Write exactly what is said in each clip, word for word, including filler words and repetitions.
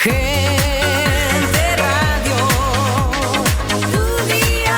Gente Radio, tu día.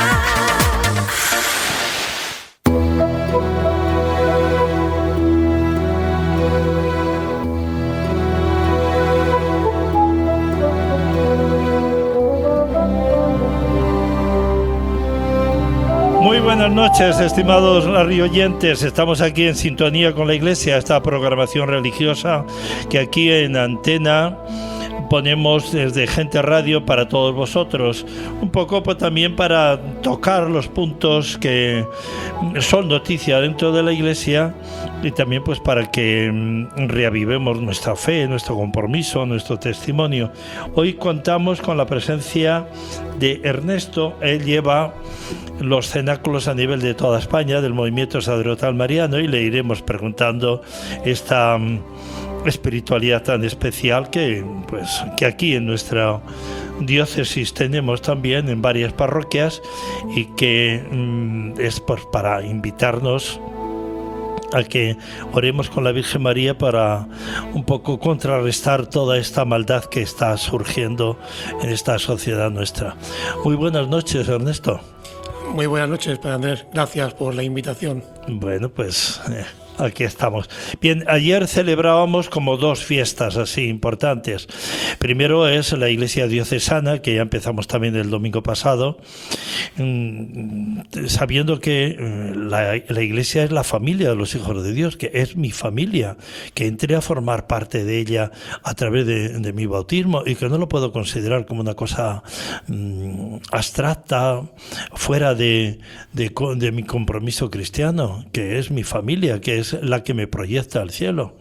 Muy buenas noches, estimados radioyentes. Estamos aquí en sintonía con la Iglesia, esta programación religiosa que aquí en Antena ponemos desde Gente Radio para todos vosotros, un poco pues, también para tocar los puntos que son noticia dentro de la Iglesia y también pues para que mm, reavivemos nuestra fe, nuestro compromiso, nuestro testimonio. Hoy contamos con la presencia de Ernesto. Él lleva los cenáculos a nivel de toda España del movimiento sacerdotal mariano y le iremos preguntando esta mm, espiritualidad tan especial que pues que aquí en nuestra diócesis tenemos también en varias parroquias y que mm, es pues para invitarnos a que oremos con la Virgen María para un poco contrarrestar toda esta maldad que está surgiendo en esta sociedad nuestra. Muy buenas noches, Ernesto. Muy buenas noches, Padre Andrés. Gracias por la invitación. Bueno, pues eh, aquí estamos. Bien, ayer celebrábamos como dos fiestas así importantes. Primero es la Iglesia Diocesana, que ya empezamos también el domingo pasado, mmm, sabiendo que la, la Iglesia es la familia de los hijos de Dios, que es mi familia, que entré a formar parte de ella a través de, de mi bautismo y que no lo puedo considerar como una cosa mmm, abstracta, fuera de, de, de mi compromiso cristiano, que es mi familia, que es la que me proyecta al cielo.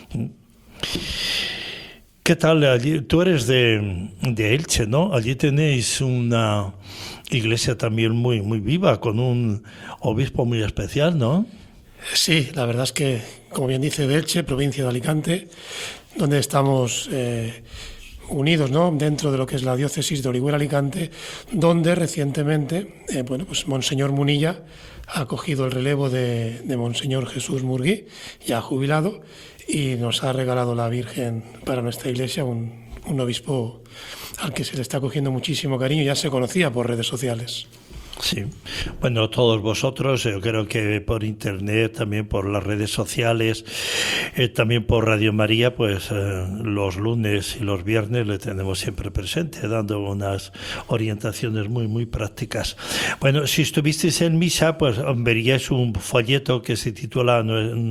¿Qué tal allí? Tú eres de, de Elche, ¿no? Allí tenéis una iglesia también muy, muy viva, con un obispo muy especial, ¿no? Sí, la verdad es que, como bien dice, de Elche, provincia de Alicante, donde estamos eh, unidos, ¿no?, dentro de lo que es la diócesis de Orihuela Alicante, donde recientemente, eh, bueno, pues Monseñor Munilla ha cogido el relevo de, de Monseñor Jesús Murguí, ya jubilado, y nos ha regalado la Virgen para nuestra iglesia, un, un obispo al que se le está cogiendo muchísimo cariño, ya se conocía por redes sociales. Sí, bueno, todos vosotros, yo creo que por internet, también por las redes sociales, eh, también por Radio María, pues eh, los lunes y los viernes le tenemos siempre presente, dando unas orientaciones muy, muy prácticas. Bueno, si estuvisteis en misa, pues veríais un folleto que se titula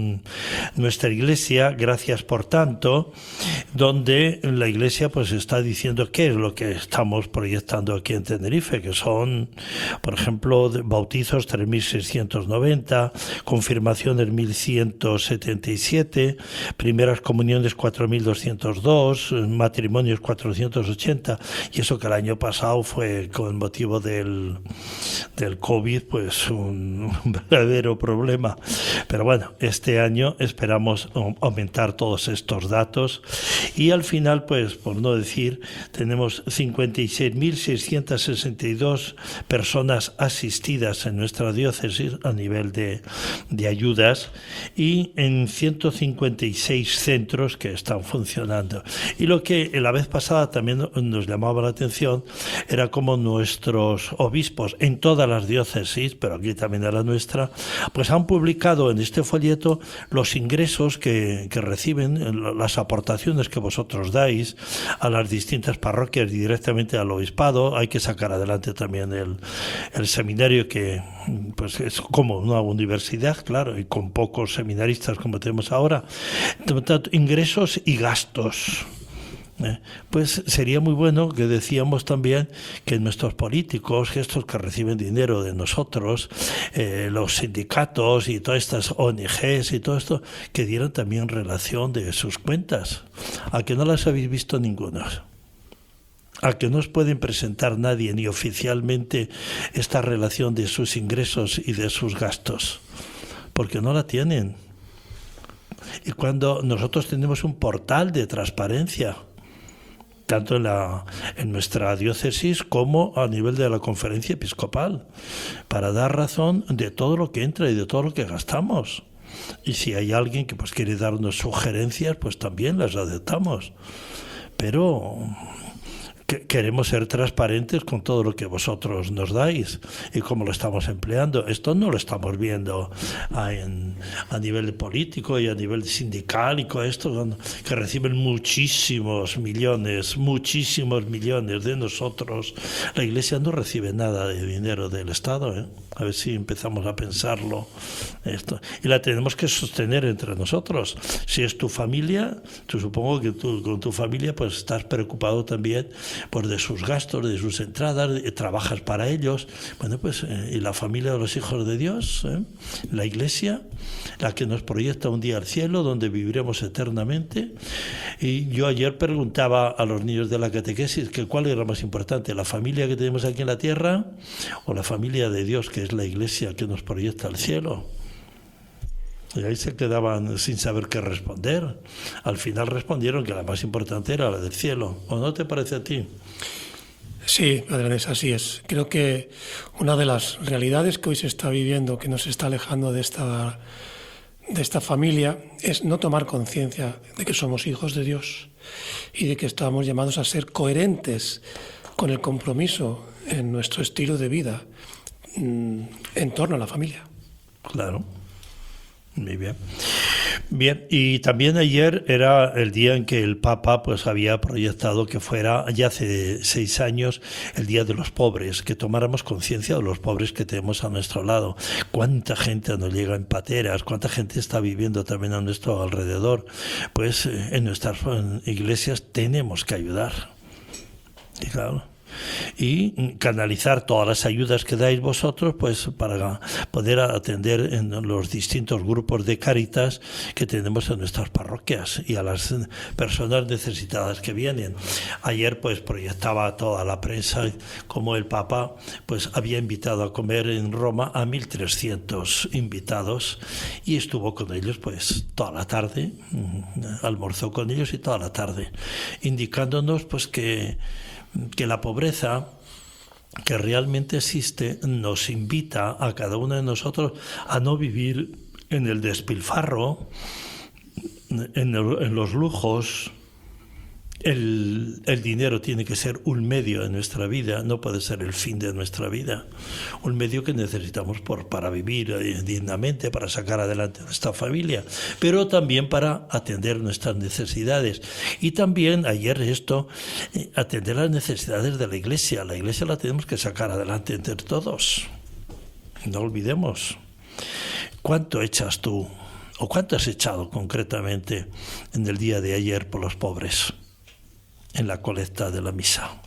Nuestra Iglesia, gracias por tanto, donde la Iglesia pues está diciendo qué es lo que estamos proyectando aquí en Tenerife, que son, por ejemplo, bautizos tres mil seiscientos noventa, confirmaciones mil ciento setenta y siete, primeras comuniones cuatro mil doscientos dos, matrimonios cuatrocientos ochenta, y eso que el año pasado fue con motivo del, del COVID, pues un, un verdadero problema. Pero bueno, este año esperamos aumentar todos estos datos y al final, pues por no decir, tenemos cincuenta y seis mil seiscientos sesenta y dos personas asistidas en nuestra diócesis a nivel de, de ayudas y en ciento cincuenta y seis centros que están funcionando. Y lo que la vez pasada también nos llamaba la atención era como nuestros obispos en todas las diócesis, pero aquí también en la nuestra, pues han publicado en este folleto los ingresos que, que reciben, las aportaciones que vosotros dais a las distintas parroquias y directamente al obispado. Hay que sacar adelante también el, el seminario, que pues es como una universidad, claro, y con pocos seminaristas como tenemos ahora. Tanto ingresos y gastos. Eh, pues sería muy bueno que decíamos también que nuestros políticos, estos que reciben dinero de nosotros, eh, los sindicatos y todas estas O N Ges y todo esto, que dieran también relación de sus cuentas. ¿A que no las habéis visto ninguna? ¿A que no os pueden presentar nadie ni oficialmente esta relación de sus ingresos y de sus gastos? Porque no la tienen. Y cuando nosotros tenemos un portal de transparencia, tanto en, la, en nuestra diócesis como a nivel de la conferencia episcopal, para dar razón de todo lo que entra y de todo lo que gastamos. Y si hay alguien que pues quiere darnos sugerencias, pues también las aceptamos. pero que queremos ser transparentes con todo lo que vosotros nos dais y cómo lo estamos empleando. Esto no lo estamos viendo a, en, a nivel político y a nivel sindical y con esto, que reciben muchísimos millones, muchísimos millones de nosotros. La Iglesia no recibe nada de dinero del Estado, ¿eh? A ver si empezamos a pensarlo esto. Y la tenemos que sostener entre nosotros. Si es tu familia, tú supongo que tú con tu familia pues estás preocupado también pues de sus gastos, de sus entradas, de, trabajas para ellos. Bueno, pues eh, y la familia de los hijos de Dios, ¿eh? La Iglesia, la que nos proyecta un día al cielo, donde viviremos eternamente. Y yo ayer preguntaba a los niños de la catequesis que cuál era más importante, la familia que tenemos aquí en la tierra o la familia de Dios, que es la Iglesia que nos proyecta al cielo. Y ahí se quedaban sin saber qué responder. Al final respondieron que la más importante era la del cielo. ¿O no te parece a ti? Sí, Padre Andrés, así es. Creo que una de las realidades que hoy se está viviendo, que nos está alejando de esta, de esta familia, es no tomar conciencia de que somos hijos de Dios y de que estamos llamados a ser coherentes con el compromiso en nuestro estilo de vida en torno a la familia. Claro. Muy bien. Bien, y también ayer era el día en que el Papa pues había proyectado que fuera, ya hace seis años, el Día de los Pobres, que tomáramos conciencia de los pobres que tenemos a nuestro lado. Cuánta gente nos llega en pateras, cuánta gente está viviendo también a nuestro alrededor. Pues en nuestras iglesias tenemos que ayudar. Y claro, y canalizar todas las ayudas que dais vosotros pues para poder atender en los distintos grupos de Cáritas que tenemos en nuestras parroquias y a las personas necesitadas que vienen. Ayer pues proyectaba toda la prensa como el Papa pues había invitado a comer en Roma a mil trescientos invitados y estuvo con ellos pues toda la tarde, almorzó con ellos y toda la tarde, indicándonos pues que que la pobreza que realmente existe nos invita a cada uno de nosotros a no vivir en el despilfarro, en, el, en los lujos. El, el dinero tiene que ser un medio de nuestra vida, no puede ser el fin de nuestra vida. Un medio que necesitamos por, para vivir dignamente, para sacar adelante nuestra familia, pero también para atender nuestras necesidades. Y también, ayer esto, eh, atender las necesidades de la Iglesia. La Iglesia la tenemos que sacar adelante entre todos. No olvidemos. ¿Cuánto echas tú, o cuánto has echado concretamente en el día de ayer por los pobres? En la colecta de la misa.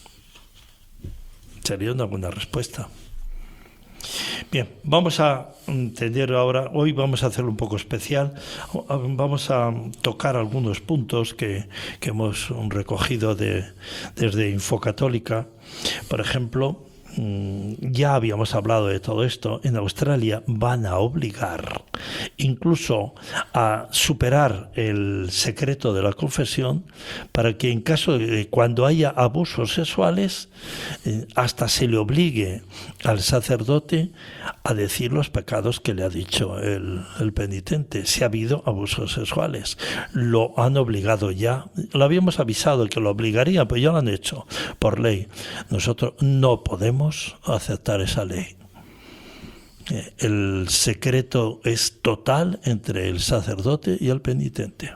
Sería una buena respuesta. Bien, vamos a tener ahora, hoy vamos a hacerlo un poco especial, vamos a tocar algunos puntos que, que hemos recogido de, desde Infocatólica. Por ejemplo, ya habíamos hablado de todo esto. En Australia van a obligar incluso a superar el secreto de la confesión para que en caso de cuando haya abusos sexuales eh, hasta se le obligue al sacerdote a decir los pecados que le ha dicho el, el penitente si ha habido abusos sexuales. Lo han obligado ya, lo habíamos avisado que lo obligaría, pero ya lo han hecho por ley. Nosotros no podemos aceptar esa ley. El secreto es total entre el sacerdote y el penitente.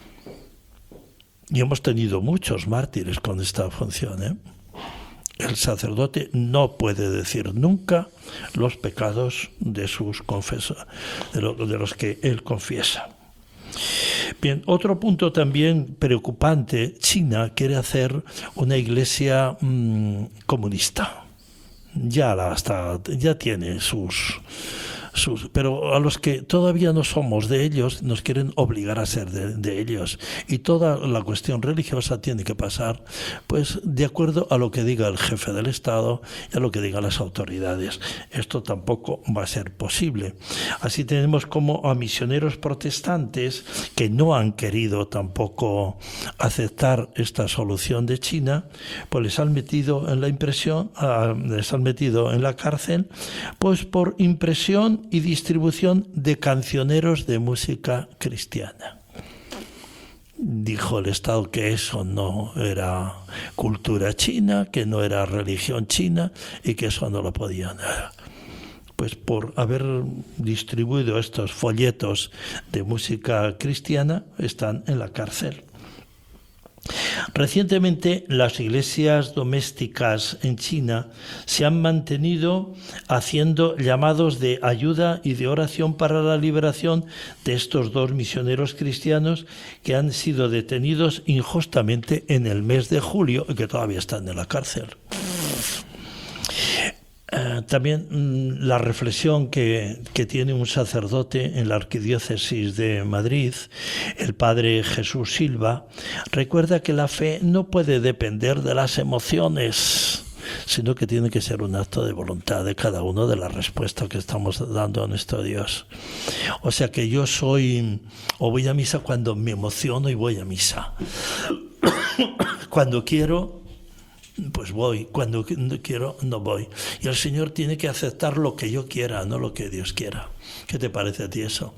Y hemos tenido muchos mártires con esta función, ¿eh? El sacerdote no puede decir nunca los pecados de sus confesores, de, lo, de los que él confiesa. Bien, otro punto también preocupante: China quiere hacer una iglesia mmm, comunista. Ya la hasta ya tiene sus sus pero a los que todavía no somos de ellos nos quieren obligar a ser de, de ellos, y toda la cuestión religiosa tiene que pasar pues de acuerdo a lo que diga el jefe del Estado y a lo que digan las autoridades. Esto tampoco va a ser posible. Así tenemos como a misioneros protestantes que no han querido tampoco aceptar esta solución de China, pues les han metido en la impresión, uh, les han metido en la cárcel pues por impresión y distribución de cancioneros de música cristiana. dijo el Estado que eso no era cultura china, que no era religión china y que eso no lo podían. Pues por haber distribuido estos folletos de música cristiana, están en la cárcel. Recientemente, las iglesias domésticas en China se han mantenido haciendo llamados de ayuda y de oración para la liberación de estos dos misioneros cristianos que han sido detenidos injustamente en el mes de julio y que todavía están en la cárcel. Uh, también mm, la reflexión que, que tiene un sacerdote en la Arquidiócesis de Madrid, el padre Jesús Silva, recuerda que la fe no puede depender de las emociones, sino que tiene que ser un acto de voluntad de cada uno de la respuesta que estamos dando a nuestro Dios. O sea que yo soy, o voy a misa cuando me emociono y voy a misa. Cuando quiero, pues voy, cuando no quiero, no voy. Y el Señor tiene que aceptar lo que yo quiera, no lo que Dios quiera. ¿Qué te parece a ti eso?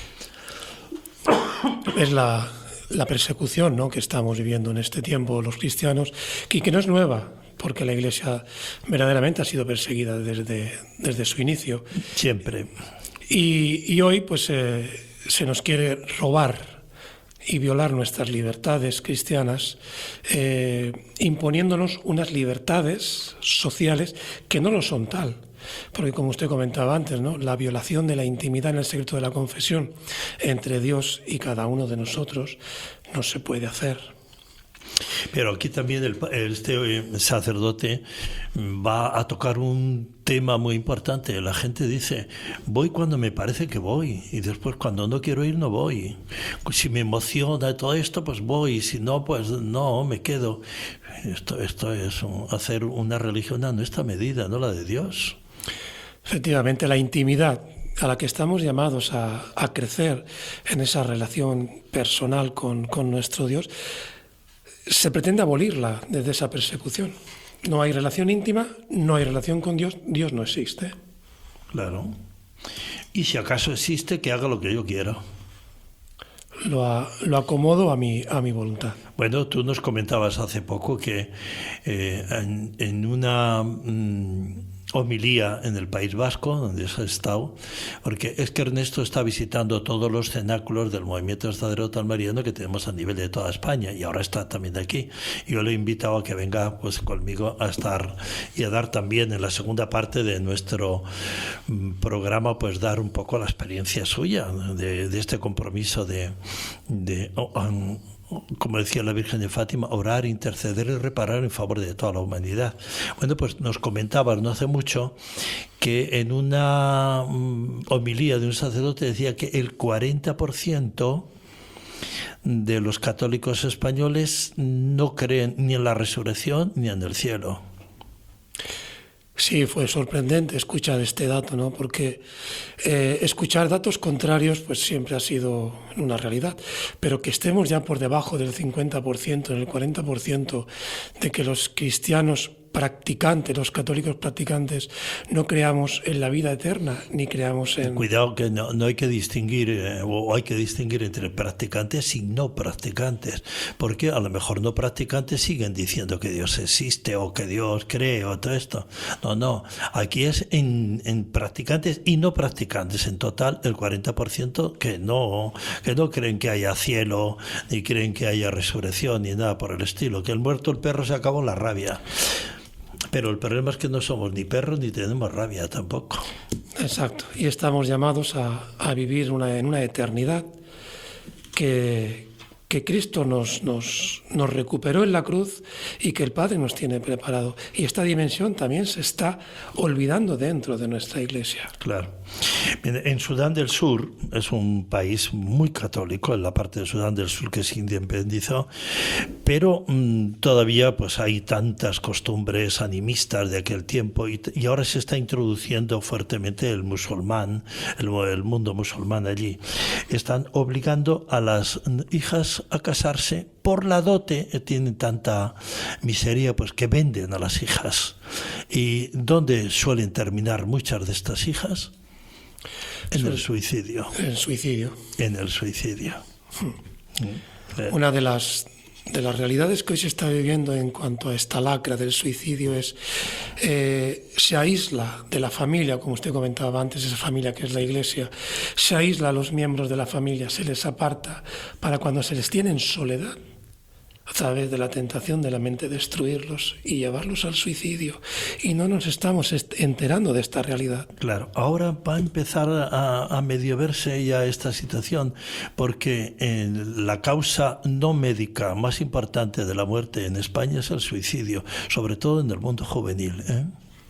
Es la, la persecución, ¿no?, que estamos viviendo en este tiempo los cristianos, y que no es nueva, porque la Iglesia verdaderamente ha sido perseguida desde, desde su inicio. Siempre. Y, y hoy pues eh, se nos quiere robar y violar nuestras libertades cristianas, eh, imponiéndonos unas libertades sociales que no lo son tal. Porque como usted comentaba antes, ¿no?, la violación de la intimidad en el secreto de la confesión entre Dios y cada uno de nosotros no se puede hacer. Pero aquí también el, este sacerdote va a tocar un tema muy importante. La gente dice, voy cuando me parece que voy, y después cuando no quiero ir no voy. Si me emociona todo esto, pues voy, y si no, pues no, me quedo. Esto, esto es un, hacer una religión a nuestra medida, no la de Dios. Efectivamente, la intimidad a la que estamos llamados a, a crecer en esa relación personal con, con nuestro Dios, se pretende abolirla desde esa persecución. No hay relación íntima, no hay relación con Dios, Dios no existe. Claro. Y si acaso existe, que haga lo que yo quiera. Lo, a, lo acomodo a mi, a mi voluntad. Bueno, tú nos comentabas hace poco que eh, en, en una mmm, homilía en el País Vasco, donde has estado, porque es que Ernesto está visitando todos los cenáculos del movimiento sacerdotal mariano que tenemos a nivel de toda España, y ahora está también aquí. Yo le he invitado a que venga pues conmigo a estar y a dar también en la segunda parte de nuestro mm, programa, pues dar un poco la experiencia suya de, de este compromiso de, de oh, um, como decía la Virgen de Fátima, orar, interceder y reparar en favor de toda la humanidad. Bueno, pues nos comentabas no hace mucho que en una um, homilía de un sacerdote decía que el cuarenta por ciento de los católicos españoles no creen ni en la resurrección ni en el cielo. Sí, fue sorprendente escuchar este dato, ¿no? Porque eh, escuchar datos contrarios pues siempre ha sido una realidad, pero que estemos ya por debajo del cincuenta por ciento, en el cuarenta por ciento de que los cristianos practicantes, los católicos practicantes, no creamos en la vida eterna, ni creamos en... Cuidado que no, no hay que distinguir, eh, o hay que distinguir entre practicantes y no practicantes, porque a lo mejor no practicantes siguen diciendo que Dios existe o que Dios cree o todo esto. No, no, aquí es en, en practicantes y no practicantes, en total el cuarenta por ciento que no, que no creen que haya cielo, ni creen que haya resurrección, ni nada por el estilo, que el muerto el perro se acabó la rabia. Pero el problema es que no somos ni perros ni tenemos rabia tampoco. Exacto, y estamos llamados a, a vivir una, en una eternidad que, que Cristo nos, nos, nos recuperó en la cruz y que el Padre nos tiene preparado. Y esta dimensión también se está olvidando dentro de nuestra Iglesia. Claro. En Sudán del Sur, es un país muy católico, en la parte de Sudán del Sur que se independizó, pero mmm, todavía pues hay tantas costumbres animistas de aquel tiempo, y, y ahora se está introduciendo fuertemente el musulmán, el, el mundo musulmán allí. Están obligando a las hijas a casarse por la dote, tienen tanta miseria pues que venden a las hijas. ¿Y dónde suelen terminar muchas de estas hijas? En el suicidio. En el suicidio. En el suicidio. Hmm. Una de las, de las realidades que hoy se está viviendo en cuanto a esta lacra del suicidio es eh, se aísla de la familia, como usted comentaba antes, esa familia que es la Iglesia, se aísla a los miembros de la familia, se les aparta para cuando se les tiene en soledad, a través de la tentación de la mente destruirlos y llevarlos al suicidio. Y no nos estamos enterando de esta realidad. Claro, ahora va a empezar a, a medio verse ya esta situación, porque eh, la causa no médica más importante de la muerte en España es el suicidio, sobre todo en el mundo juvenil, ¿eh?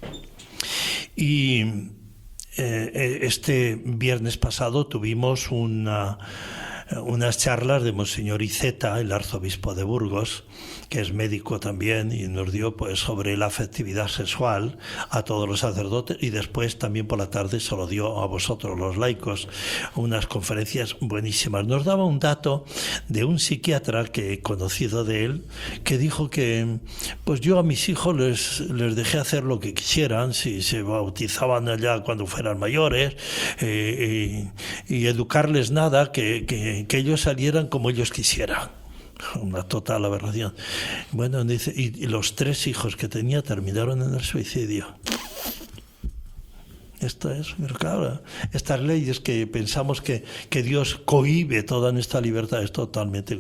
Y eh, este viernes pasado tuvimos una... unas charlas de Monseñor Iceta, el arzobispo de Burgos, que es médico también, y nos dio pues sobre la afectividad sexual a todos los sacerdotes, y después también por la tarde se lo dio a vosotros los laicos, unas conferencias buenísimas. Nos daba un dato de un psiquiatra que he conocido de él, que dijo que pues yo a mis hijos les, les dejé hacer lo que quisieran, si se bautizaban allá cuando fueran mayores, eh, y, y educarles nada, que, que, que ellos salieran como ellos quisieran. Una total aberración. Bueno, dice, y, y los tres hijos que tenía terminaron en el suicidio. Esto es, pero claro, estas leyes que pensamos que, que Dios cohíbe toda nuestra libertad es totalmente...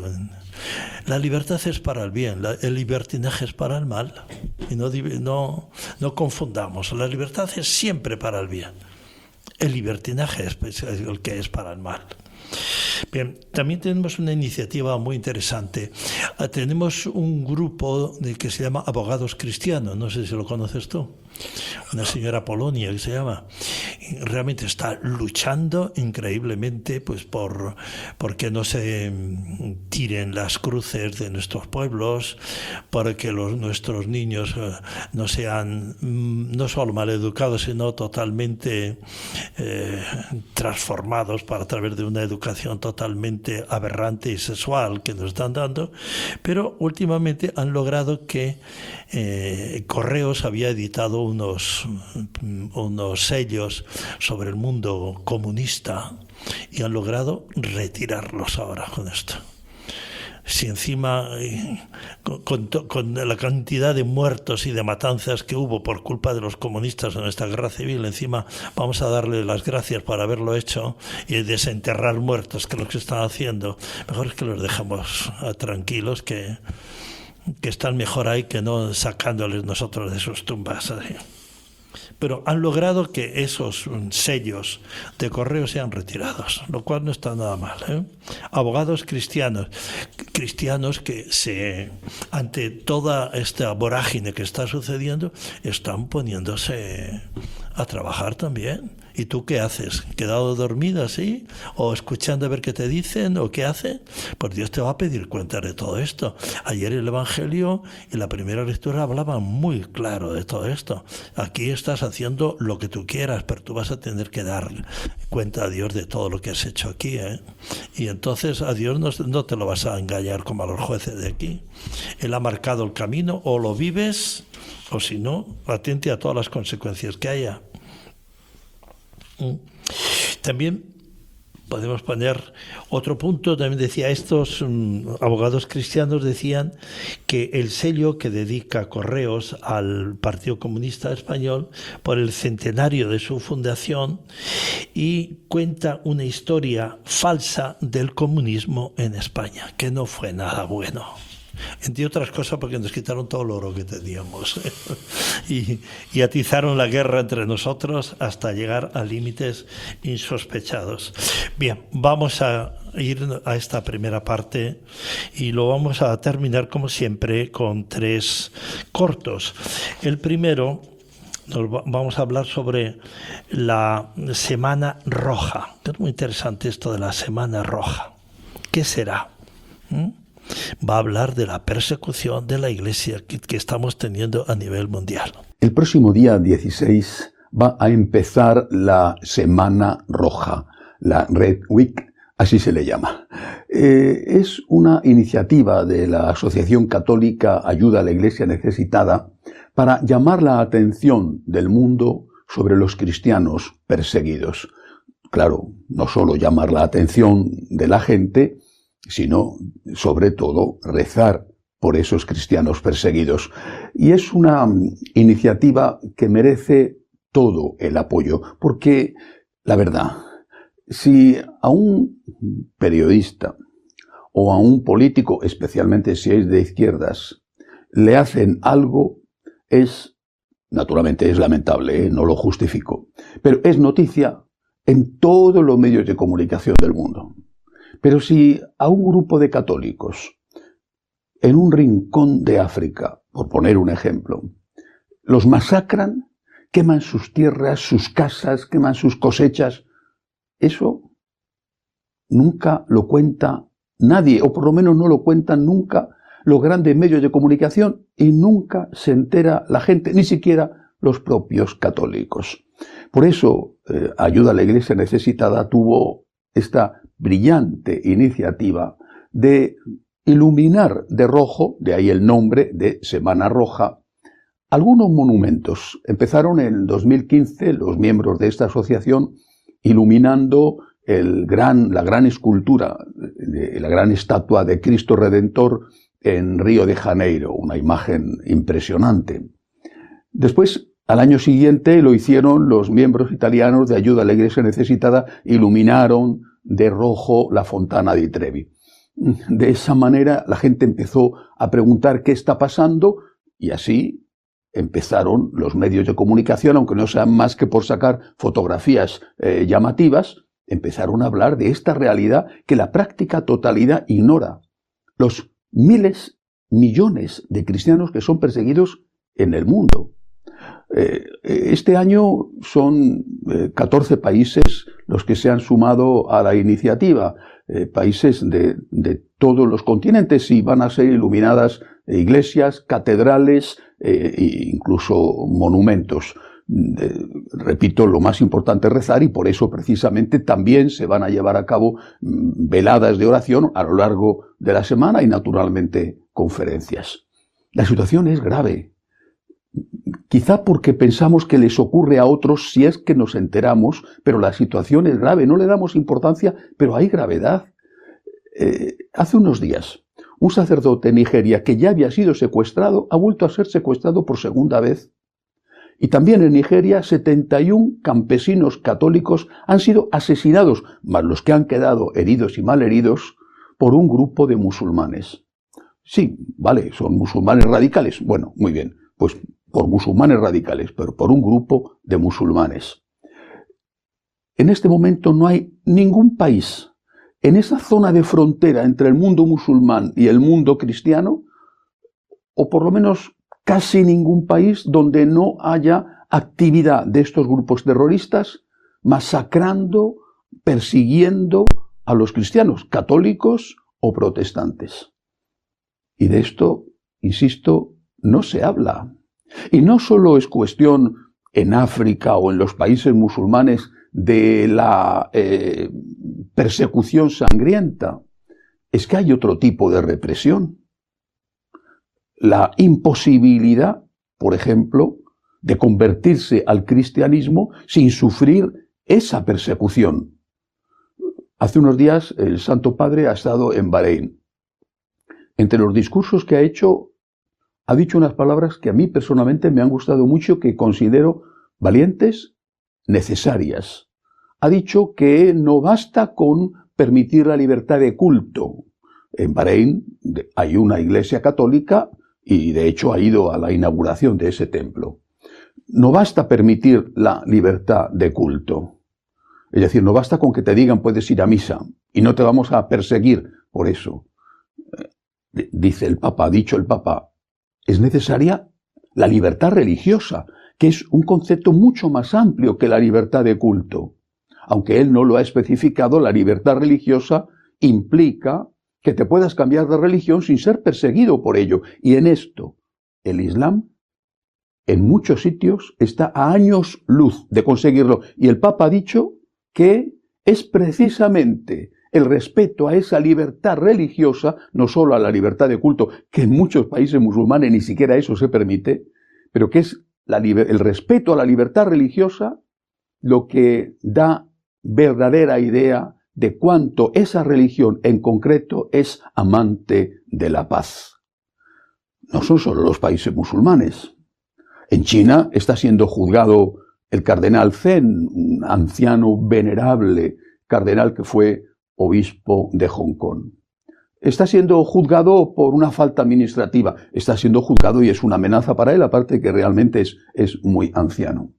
La libertad es para el bien, la, el libertinaje es para el mal. Y no, no, no confundamos, la libertad es siempre para el bien. El libertinaje es el que es para el mal. Bien, también tenemos una iniciativa muy interesante. Uh, tenemos un grupo de, que se llama Abogados Cristianos, no sé si lo conoces tú, una señora Polonia que se llama, y realmente está luchando increíblemente pues por, por que no se tiren las cruces de nuestros pueblos, para que los, nuestros niños uh, no sean mm, no solo maleducados, sino totalmente eh, transformados para a través de una educación totalmente aberrante y sexual que nos están dando. Pero últimamente han logrado que eh, Correos había editado unos, unos sellos sobre el mundo comunista y han logrado retirarlos ahora con esto. Si encima, con, con, con la cantidad de muertos y de matanzas que hubo por culpa de los comunistas en esta guerra civil, encima vamos a darle las gracias por haberlo hecho y desenterrar muertos, que es lo que están haciendo, mejor es que los dejemos tranquilos, que, que están mejor ahí que no sacándoles nosotros de sus tumbas. Así. Pero han logrado que esos sellos de correo sean retirados, lo cual no está nada mal, ¿eh? Abogados cristianos, cristianos que se, ante toda esta vorágine que está sucediendo, están poniéndose a trabajar también. ¿Y tú qué haces? ¿Quedado dormido así? ¿O escuchando a ver qué te dicen? ¿O qué hacen? Pues Dios te va a pedir cuenta de todo esto. Ayer el Evangelio y la primera lectura hablaban muy claro de todo esto. Aquí estás haciendo lo que tú quieras, pero tú vas a tener que dar cuenta a Dios de todo lo que has hecho aquí, ¿eh? Y entonces a Dios no, no te lo vas a engañar como a los jueces de aquí. Él ha marcado el camino, o lo vives, o si no, atente a todas las consecuencias que haya. También podemos poner otro punto. También decía, estos um, abogados cristianos decían que el sello que dedica Correos al Partido Comunista Español por el centenario de su fundación y cuenta una historia falsa del comunismo en España, que no fue nada bueno. Entre otras cosas porque nos quitaron todo el oro que teníamos y, y atizaron la guerra entre nosotros hasta llegar a límites insospechados. Bien, vamos a ir a esta primera parte y lo vamos a terminar como siempre con tres cortos. El primero, nos vamos a hablar sobre la Semana Roja. Es muy interesante esto de la Semana Roja. ¿Qué será? ¿Mm? Va a hablar de la persecución de la Iglesia que, que estamos teniendo a nivel mundial. El próximo día dieciséis va a empezar la Semana Roja, la Red Week, así se le llama. Eh, es una iniciativa de la Asociación Católica Ayuda a la Iglesia Necesitada para llamar la atención del mundo sobre los cristianos perseguidos. Claro, no solo llamar la atención de la gente, sino, sobre todo, rezar por esos cristianos perseguidos. Y es una iniciativa que merece todo el apoyo, porque, la verdad, si a un periodista o a un político, especialmente si es de izquierdas, le hacen algo, es, naturalmente es lamentable, ¿eh? No lo justifico, pero es noticia en todos los medios de comunicación del mundo. Pero si a un grupo de católicos, en un rincón de África, por poner un ejemplo, los masacran, queman sus tierras, sus casas, queman sus cosechas, eso nunca lo cuenta nadie, o por lo menos no lo cuentan nunca los grandes medios de comunicación, y nunca se entera la gente, ni siquiera los propios católicos. Por eso, eh, Ayuda a la Iglesia Necesitada tuvo esta brillante iniciativa de iluminar de rojo, de ahí el nombre de Semana Roja, algunos monumentos. Empezaron en dos mil quince los miembros de esta asociación iluminando el gran, la gran escultura, la gran estatua de Cristo Redentor en Río de Janeiro, una imagen impresionante. Después, al año siguiente, lo hicieron los miembros italianos de Ayuda a la Iglesia Necesitada, iluminaron de rojo la Fontana di Trevi. De esa manera, la gente empezó a preguntar qué está pasando, y así empezaron los medios de comunicación, aunque no sean más que por sacar fotografías eh, llamativas, empezaron a hablar de esta realidad que la práctica totalidad ignora. Los miles, millones de cristianos que son perseguidos en el mundo. Eh, este año son eh, catorce países los que se han sumado a la iniciativa, eh, países de, de todos los continentes, y van a ser iluminadas iglesias, catedrales eh, e incluso monumentos. Eh, repito, lo más importante es rezar, y por eso precisamente también se van a llevar a cabo mm, veladas de oración a lo largo de la semana y naturalmente conferencias. La situación es grave. Quizá porque pensamos que les ocurre a otros si es que nos enteramos, pero la situación es grave, no le damos importancia, pero hay gravedad. Eh, hace unos días, un sacerdote en Nigeria que ya había sido secuestrado ha vuelto a ser secuestrado por segunda vez. Y también en Nigeria, setenta y un campesinos católicos han sido asesinados, más los que han quedado heridos y malheridos, por un grupo de musulmanes. Sí, vale, son musulmanes radicales. Bueno, muy bien, pues por musulmanes radicales, pero por un grupo de musulmanes. En este momento no hay ningún país en esa zona de frontera entre el mundo musulmán y el mundo cristiano, o por lo menos casi ningún país donde no haya actividad de estos grupos terroristas masacrando, persiguiendo a los cristianos, católicos o protestantes. Y de esto, insisto, no se habla. Y no solo es cuestión en África o en los países musulmanes de la eh, persecución sangrienta, es que hay otro tipo de represión. La imposibilidad, por ejemplo, de convertirse al cristianismo sin sufrir esa persecución. Hace unos días el Santo Padre ha estado en Bahrein. Entre los discursos que ha hecho, ha dicho unas palabras que a mí personalmente me han gustado mucho, que considero valientes, necesarias. Ha dicho que no basta con permitir la libertad de culto. En Bahrein hay una iglesia católica y de hecho ha ido a la inauguración de ese templo. No basta permitir la libertad de culto. Es decir, no basta con que te digan puedes ir a misa y no te vamos a perseguir por eso. Dice el Papa, ha dicho el Papa, es necesaria la libertad religiosa, que es un concepto mucho más amplio que la libertad de culto. Aunque él no lo ha especificado, la libertad religiosa implica que te puedas cambiar de religión sin ser perseguido por ello. Y en esto, el Islam, en muchos sitios, está a años luz de conseguirlo. Y el Papa ha dicho que es precisamente el respeto a esa libertad religiosa, no solo a la libertad de culto, que en muchos países musulmanes ni siquiera eso se permite, pero que es la, el respeto a la libertad religiosa lo que da verdadera idea de cuánto esa religión en concreto es amante de la paz. No son solo los países musulmanes. En China está siendo juzgado el cardenal Zen, un anciano venerable cardenal que fue obispo de Hong Kong. Está siendo juzgado por una falta administrativa. Está siendo juzgado y es una amenaza para él, aparte que realmente es, es muy anciano.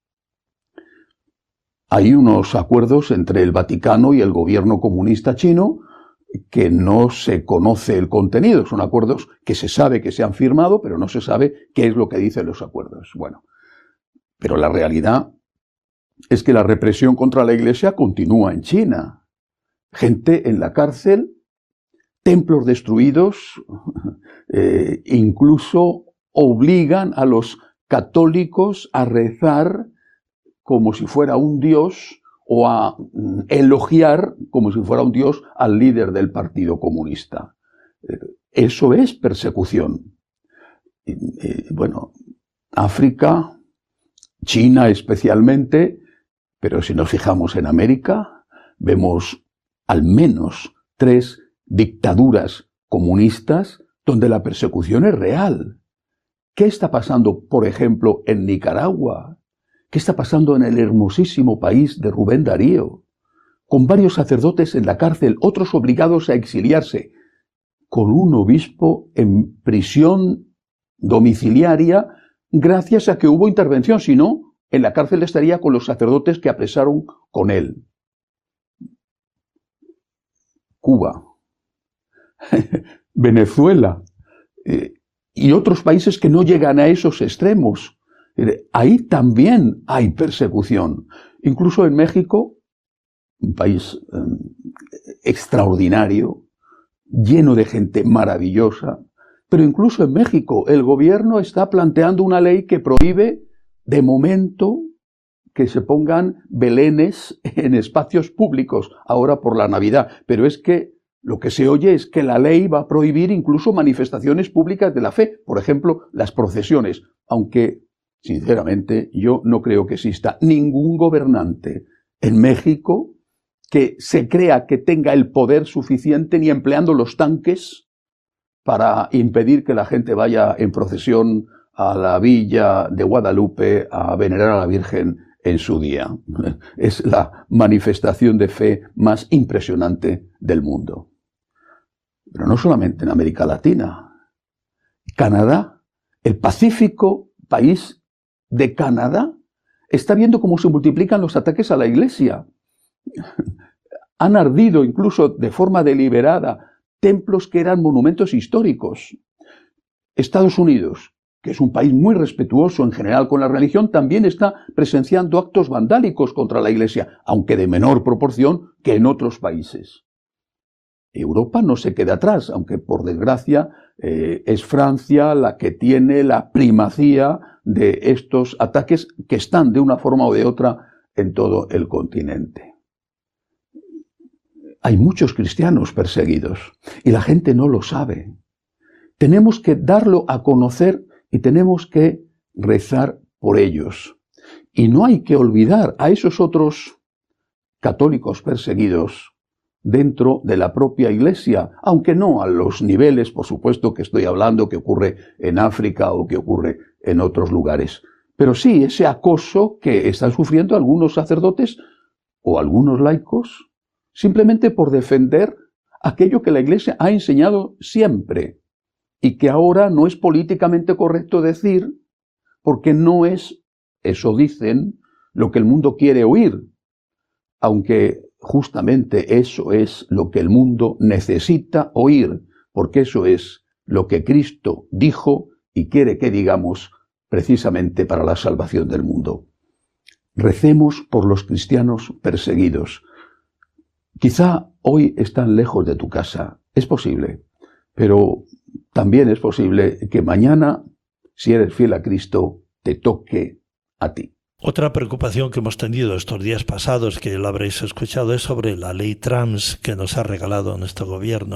Hay unos acuerdos entre el Vaticano y el gobierno comunista chino que no se conoce el contenido. Son acuerdos que se sabe que se han firmado, pero no se sabe qué es lo que dicen los acuerdos. Bueno, pero la realidad es que la represión contra la Iglesia continúa en China. Gente en la cárcel, templos destruidos, eh, incluso obligan a los católicos a rezar como si fuera un dios o a mm, elogiar como si fuera un dios al líder del Partido Comunista. Eh, eso es persecución. Eh, eh, bueno, África, China especialmente, pero si nos fijamos en América, vemos al menos tres dictaduras comunistas donde la persecución es real. ¿Qué está pasando, por ejemplo, en Nicaragua? ¿Qué está pasando en el hermosísimo país de Rubén Darío? Con varios sacerdotes en la cárcel, otros obligados a exiliarse, con un obispo en prisión domiciliaria gracias a que hubo intervención, si no, en la cárcel estaría con los sacerdotes que apresaron con él. Cuba, Venezuela eh, y otros países que no llegan a esos extremos. Ahí también hay persecución. Incluso en México, un país eh, extraordinario, lleno de gente maravillosa, pero incluso en México el gobierno está planteando una ley que prohíbe, de momento, que se pongan belenes en espacios públicos, ahora por la Navidad. Pero es que lo que se oye es que la ley va a prohibir incluso manifestaciones públicas de la fe, por ejemplo, las procesiones, aunque, sinceramente, yo no creo que exista ningún gobernante en México que se crea que tenga el poder suficiente ni empleando los tanques para impedir que la gente vaya en procesión a la villa de Guadalupe a venerar a la Virgen en su día. Es la manifestación de fe más impresionante del mundo. Pero no solamente en América Latina. Canadá, el Pacífico, país de Canadá, está viendo cómo se multiplican los ataques a la Iglesia. Han ardido incluso de forma deliberada templos que eran monumentos históricos. Estados Unidos, que es un país muy respetuoso en general con la religión, también está presenciando actos vandálicos contra la Iglesia, aunque de menor proporción que en otros países. Europa no se queda atrás, aunque por desgracia eh, es Francia la que tiene la primacía de estos ataques que están de una forma o de otra en todo el continente. Hay muchos cristianos perseguidos y la gente no lo sabe. Tenemos que darlo a conocer y tenemos que rezar por ellos. Y no hay que olvidar a esos otros católicos perseguidos dentro de la propia Iglesia, aunque no a los niveles, por supuesto, que estoy hablando, que ocurre en África o que ocurre en otros lugares. Pero sí, ese acoso que están sufriendo algunos sacerdotes o algunos laicos, simplemente por defender aquello que la Iglesia ha enseñado siempre y que ahora no es políticamente correcto decir porque no es, eso dicen, lo que el mundo quiere oír, aunque justamente eso es lo que el mundo necesita oír, porque eso es lo que Cristo dijo y quiere que digamos precisamente para la salvación del mundo. Recemos por los cristianos perseguidos. Quizá hoy están lejos de tu casa, es posible, pero también es posible que mañana, si eres fiel a Cristo, te toque a ti. Otra preocupación que hemos tenido estos días pasados, que lo habréis escuchado, es sobre la ley trans que nos ha regalado nuestro gobierno,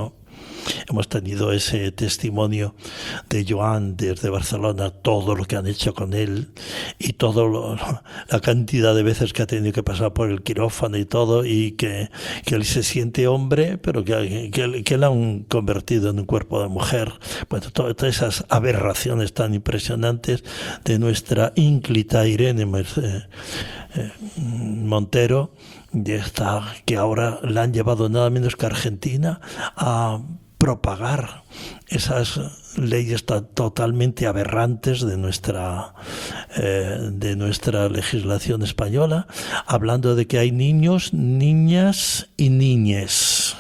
hemos tenido ese testimonio de Joan desde Barcelona, todo lo que han hecho con él y todo lo, la cantidad de veces que ha tenido que pasar por el quirófano y todo, y que, que él se siente hombre, pero que, que, que le han convertido en un cuerpo de mujer. Bueno, todas, todas esas aberraciones tan impresionantes de nuestra ínclita Irene eh, eh, Montero, de esta, que ahora la han llevado nada menos que a Argentina a propagar esas leyes totalmente aberrantes de nuestra eh, de nuestra legislación española, hablando de que hay niños, niñas y niñes,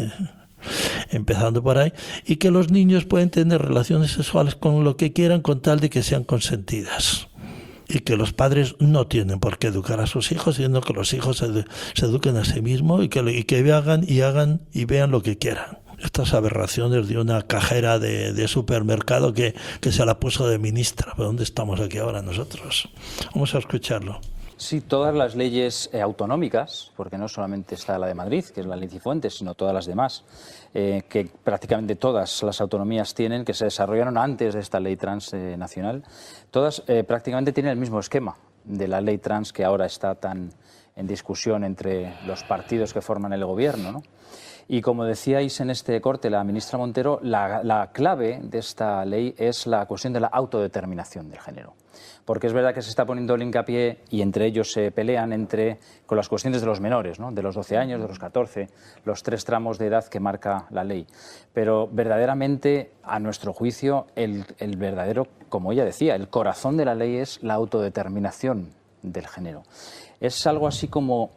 empezando por ahí, y que los niños pueden tener relaciones sexuales con lo que quieran con tal de que sean consentidas, y que los padres no tienen por qué educar a sus hijos, sino que los hijos se, se eduquen a sí mismos y que, y que hagan y hagan y vean lo que quieran. Estas aberraciones de una cajera de, de supermercado que, que se la puso de ministra. ¿Pero dónde estamos aquí ahora nosotros? Vamos a escucharlo. Sí, todas las leyes eh, autonómicas, porque no solamente está la de Madrid, que es la ley Cifuentes, sino todas las demás, eh, que prácticamente todas las autonomías tienen, que se desarrollaron antes de esta ley trans eh, nacional, todas eh, prácticamente tienen el mismo esquema de la ley trans que ahora está tan en discusión entre los partidos que forman el gobierno, ¿no? Y como decíais en este corte, la ministra Montero, la, la clave de esta ley es la cuestión de la autodeterminación del género. Porque es verdad que se está poniendo el hincapié, y entre ellos se pelean entre, con las cuestiones de los menores, ¿no? De los doce años, de los catorce, los tres tramos de edad que marca la ley. Pero verdaderamente, a nuestro juicio, el, el verdadero, como ella decía, el corazón de la ley es la autodeterminación del género. Es algo así como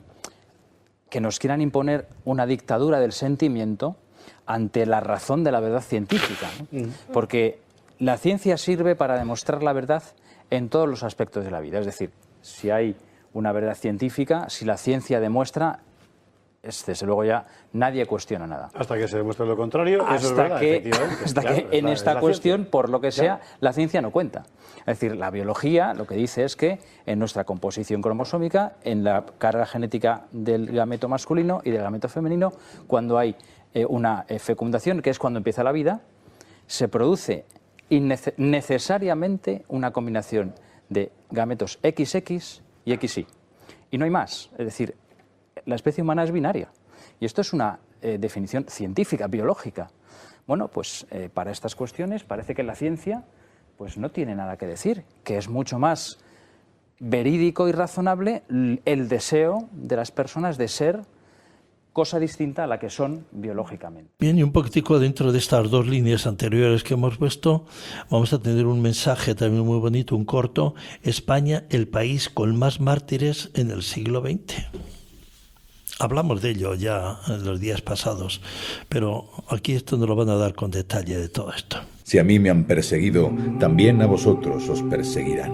que nos quieran imponer una dictadura del sentimiento ante la razón de la verdad científica, ¿no? Porque la ciencia sirve para demostrar la verdad en todos los aspectos de la vida. Es decir, si hay una verdad científica, si la ciencia demuestra, es, desde luego ya nadie cuestiona nada. Hasta que se demuestre lo contrario, hasta eso es verdad, que, efectivamente. hasta Claro, que en la, esta la cuestión, ciencia. por lo que sea, Claro. la ciencia no cuenta. Es decir, la biología lo que dice es que en nuestra composición cromosómica, en la carga genética del gameto masculino y del gameto femenino, cuando hay eh, una eh, fecundación, que es cuando empieza la vida, se produce innece- necesariamente una combinación de gametos equis equis y equis y. Y no hay más. Es decir, la especie humana es binaria. Y esto es una eh, definición científica, biológica. Bueno, pues eh, para estas cuestiones parece que la ciencia pues no tiene nada que decir, que es mucho más verídico y razonable el deseo de las personas de ser cosa distinta a la que son biológicamente. Bien, y un poquitico dentro de estas dos líneas anteriores que hemos puesto, vamos a tener un mensaje también muy bonito, un corto: España, el país con más mártires en el siglo veinte. Hablamos de ello ya en los días pasados, pero aquí esto nos lo van a dar con detalle de todo esto. Si a mí me han perseguido, también a vosotros os perseguirán.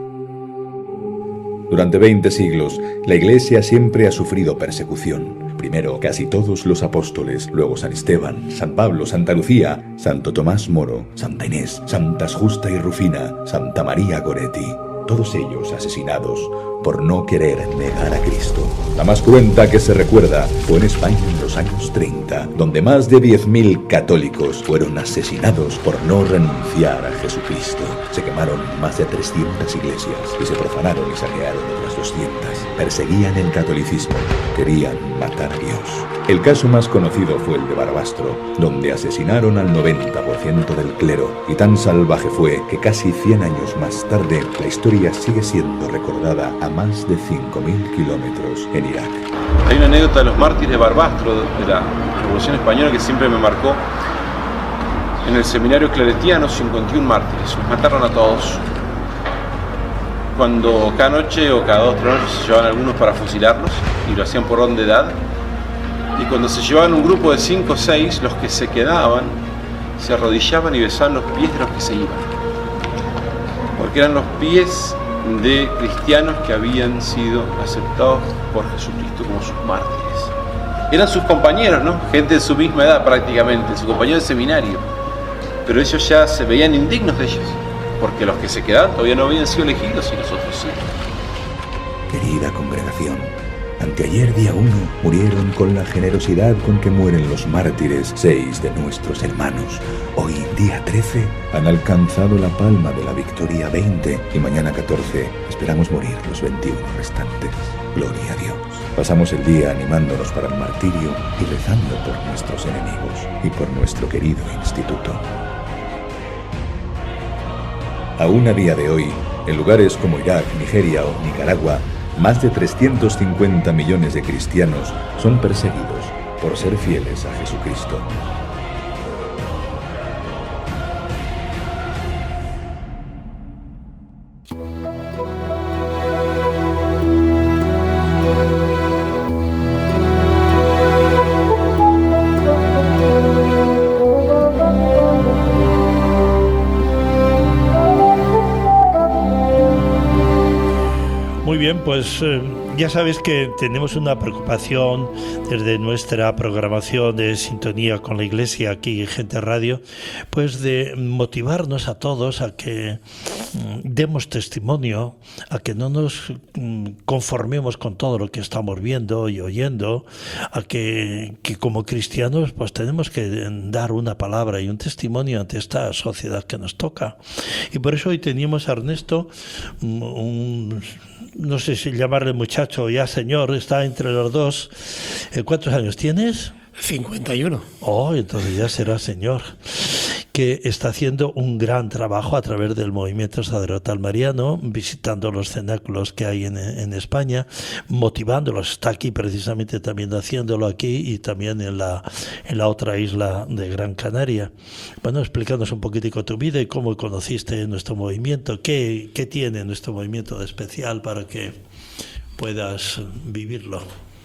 Durante veinte siglos, la Iglesia siempre ha sufrido persecución. Primero, casi todos los apóstoles, luego San Esteban, San Pablo, Santa Lucía, Santo Tomás Moro, Santa Inés, Santas Justa y Rufina, Santa María Goretti, todos ellos asesinados por no querer negar a Cristo. La más cruenta que se recuerda fue en España en los años treinta, donde más de diez mil católicos fueron asesinados por no renunciar a Jesucristo. Se quemaron más de trescientas iglesias y se profanaron y saquearon otras doscientas. Perseguían el catolicismo, querían matar a Dios. El caso más conocido fue el de Barbastro, donde asesinaron al noventa por ciento del clero, y tan salvaje fue que casi cien años más tarde la historia sigue siendo recordada a más de cinco mil kilómetros en Irak. Hay una anécdota de los mártires de Barbastro de la Revolución Española que siempre me marcó. En el seminario claretiano, cincuenta y uno mártires, los mataron a todos. Cuando cada noche o cada dos o tres noches se llevaban algunos para fusilarlos, y lo hacían por orden de edad, y cuando se llevaban un grupo de cinco o seis, los que se quedaban se arrodillaban y besaban los pies de los que se iban, porque eran los pies de cristianos que habían sido aceptados por Jesucristo como sus mártires. Eran sus compañeros, ¿no? Gente de su misma edad prácticamente, sus compañeros de seminario, pero ellos ya se veían indignos de ellos, porque los que se quedaban todavía no habían sido elegidos y los otros sí. Querida congregación, Anteayer día uno murieron con la generosidad con que mueren los mártires seis de nuestros hermanos. Hoy, día trece, han alcanzado la palma de la victoria veinte y mañana catorce esperamos morir los veintiuno restantes. Gloria a Dios. Pasamos el día animándonos para el martirio y rezando por nuestros enemigos y por nuestro querido instituto. Aún a día de hoy, en lugares como Irak, Nigeria o Nicaragua, más de trescientos cincuenta millones de cristianos son perseguidos por ser fieles a Jesucristo. Muy bien, pues eh, ya sabéis que tenemos una preocupación desde nuestra programación de sintonía con la Iglesia aquí en Gente Radio, pues de motivarnos a todos a que mm, demos testimonio, a que no nos mm, conformemos con todo lo que estamos viendo y oyendo, a que, que como cristianos pues tenemos que dar una palabra y un testimonio ante esta sociedad que nos toca. Y por eso hoy teníamos a Ernesto, un, un no sé si llamarle muchacho o ya señor, está entre los dos. ¿Cuántos años tienes? cincuenta y uno. Oh, entonces ya será señor. Que está haciendo un gran trabajo a través del movimiento sacerdotal mariano, visitando los cenáculos que hay en, en España, motivándolos. Está aquí precisamente también haciéndolo aquí y también en la, en la otra isla de Gran Canaria. Bueno, explícanos un poquitico tu vida y cómo conociste nuestro movimiento, qué, qué tiene nuestro movimiento de especial para que puedas vivirlo.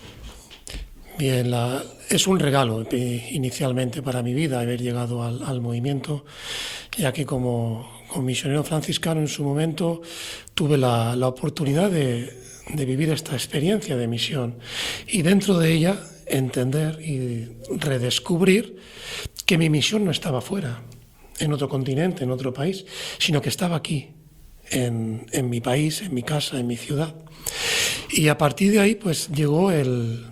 Bien, la, es un regalo eh, inicialmente para mi vida haber llegado al, al movimiento, ya que como, como misionero franciscano en su momento tuve la, la oportunidad de, de vivir esta experiencia de misión y dentro de ella entender y redescubrir que mi misión no estaba fuera, en otro continente, en otro país, sino que estaba aquí, en, en mi país, en mi casa, en mi ciudad. Y a partir de ahí pues llegó el...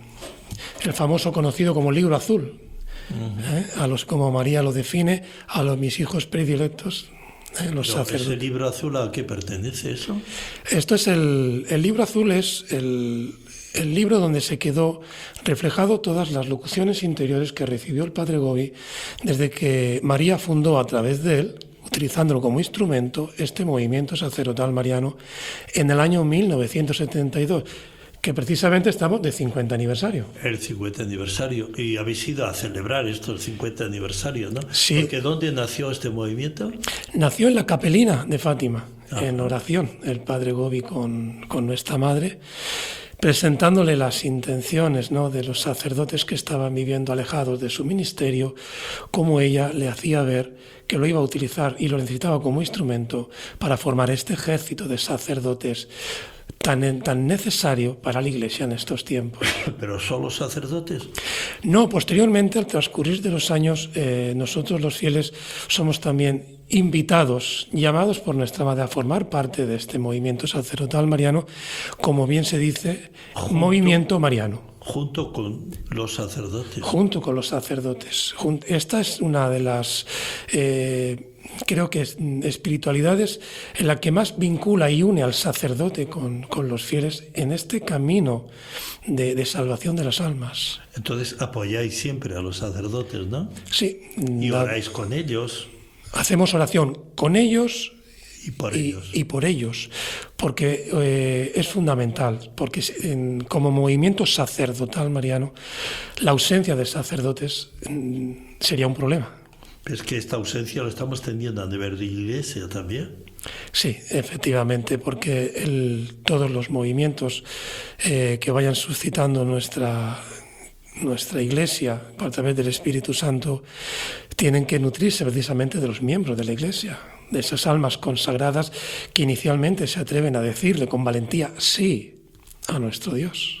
el famoso conocido como libro azul, uh-huh. ¿eh? a los como María lo define, a los mis hijos predilectos, ¿eh? los Pero sacerdotes. ¿Ese libro azul a qué pertenece eso? Esto es el, el libro azul es el, el libro donde se quedó reflejado todas las locuciones interiores que recibió el Padre Gobi desde que María fundó a través de él, utilizándolo como instrumento, este movimiento sacerdotal mariano en el año mil novecientos setenta y dos. Que precisamente estamos de cincuenta aniversario. El cincuenta aniversario. Y habéis ido a celebrar estos cincuenta aniversarios, ¿no? Sí. Porque ¿dónde nació este movimiento? Nació en la capelina de Fátima, Ajá. en oración, el Padre Gobi con, con nuestra Madre, presentándole las intenciones, ¿no?, de los sacerdotes que estaban viviendo alejados de su ministerio, cómo ella le hacía ver que lo iba a utilizar y lo necesitaba como instrumento para formar este ejército de sacerdotes tan, tan necesario para la Iglesia en estos tiempos. ¿Pero solo sacerdotes? No, posteriormente, al transcurrir de los años, eh, nosotros los fieles somos también invitados, llamados por nuestra Madre a formar parte de este movimiento sacerdotal mariano, como bien se dice, junto, movimiento mariano. Junto con los sacerdotes. Junto con los sacerdotes. Esta es una de las... Eh, creo que es espiritualidades en la que más vincula y une al sacerdote con, con los fieles en este camino de, de salvación de las almas. Entonces apoyáis siempre a los sacerdotes, ¿no? Sí. Y la, oráis con ellos. Hacemos oración con ellos y por y, ellos. Y por ellos, porque eh, es fundamental, porque en, como movimiento sacerdotal mariano, la ausencia de sacerdotes mm, sería un problema. Es que esta ausencia lo estamos teniendo a nivel de Iglesia también. Sí, efectivamente, porque el, todos los movimientos eh, que vayan suscitando nuestra, nuestra Iglesia a través del Espíritu Santo tienen que nutrirse precisamente de los miembros de la Iglesia, de esas almas consagradas que inicialmente se atreven a decirle con valentía sí a nuestro Dios.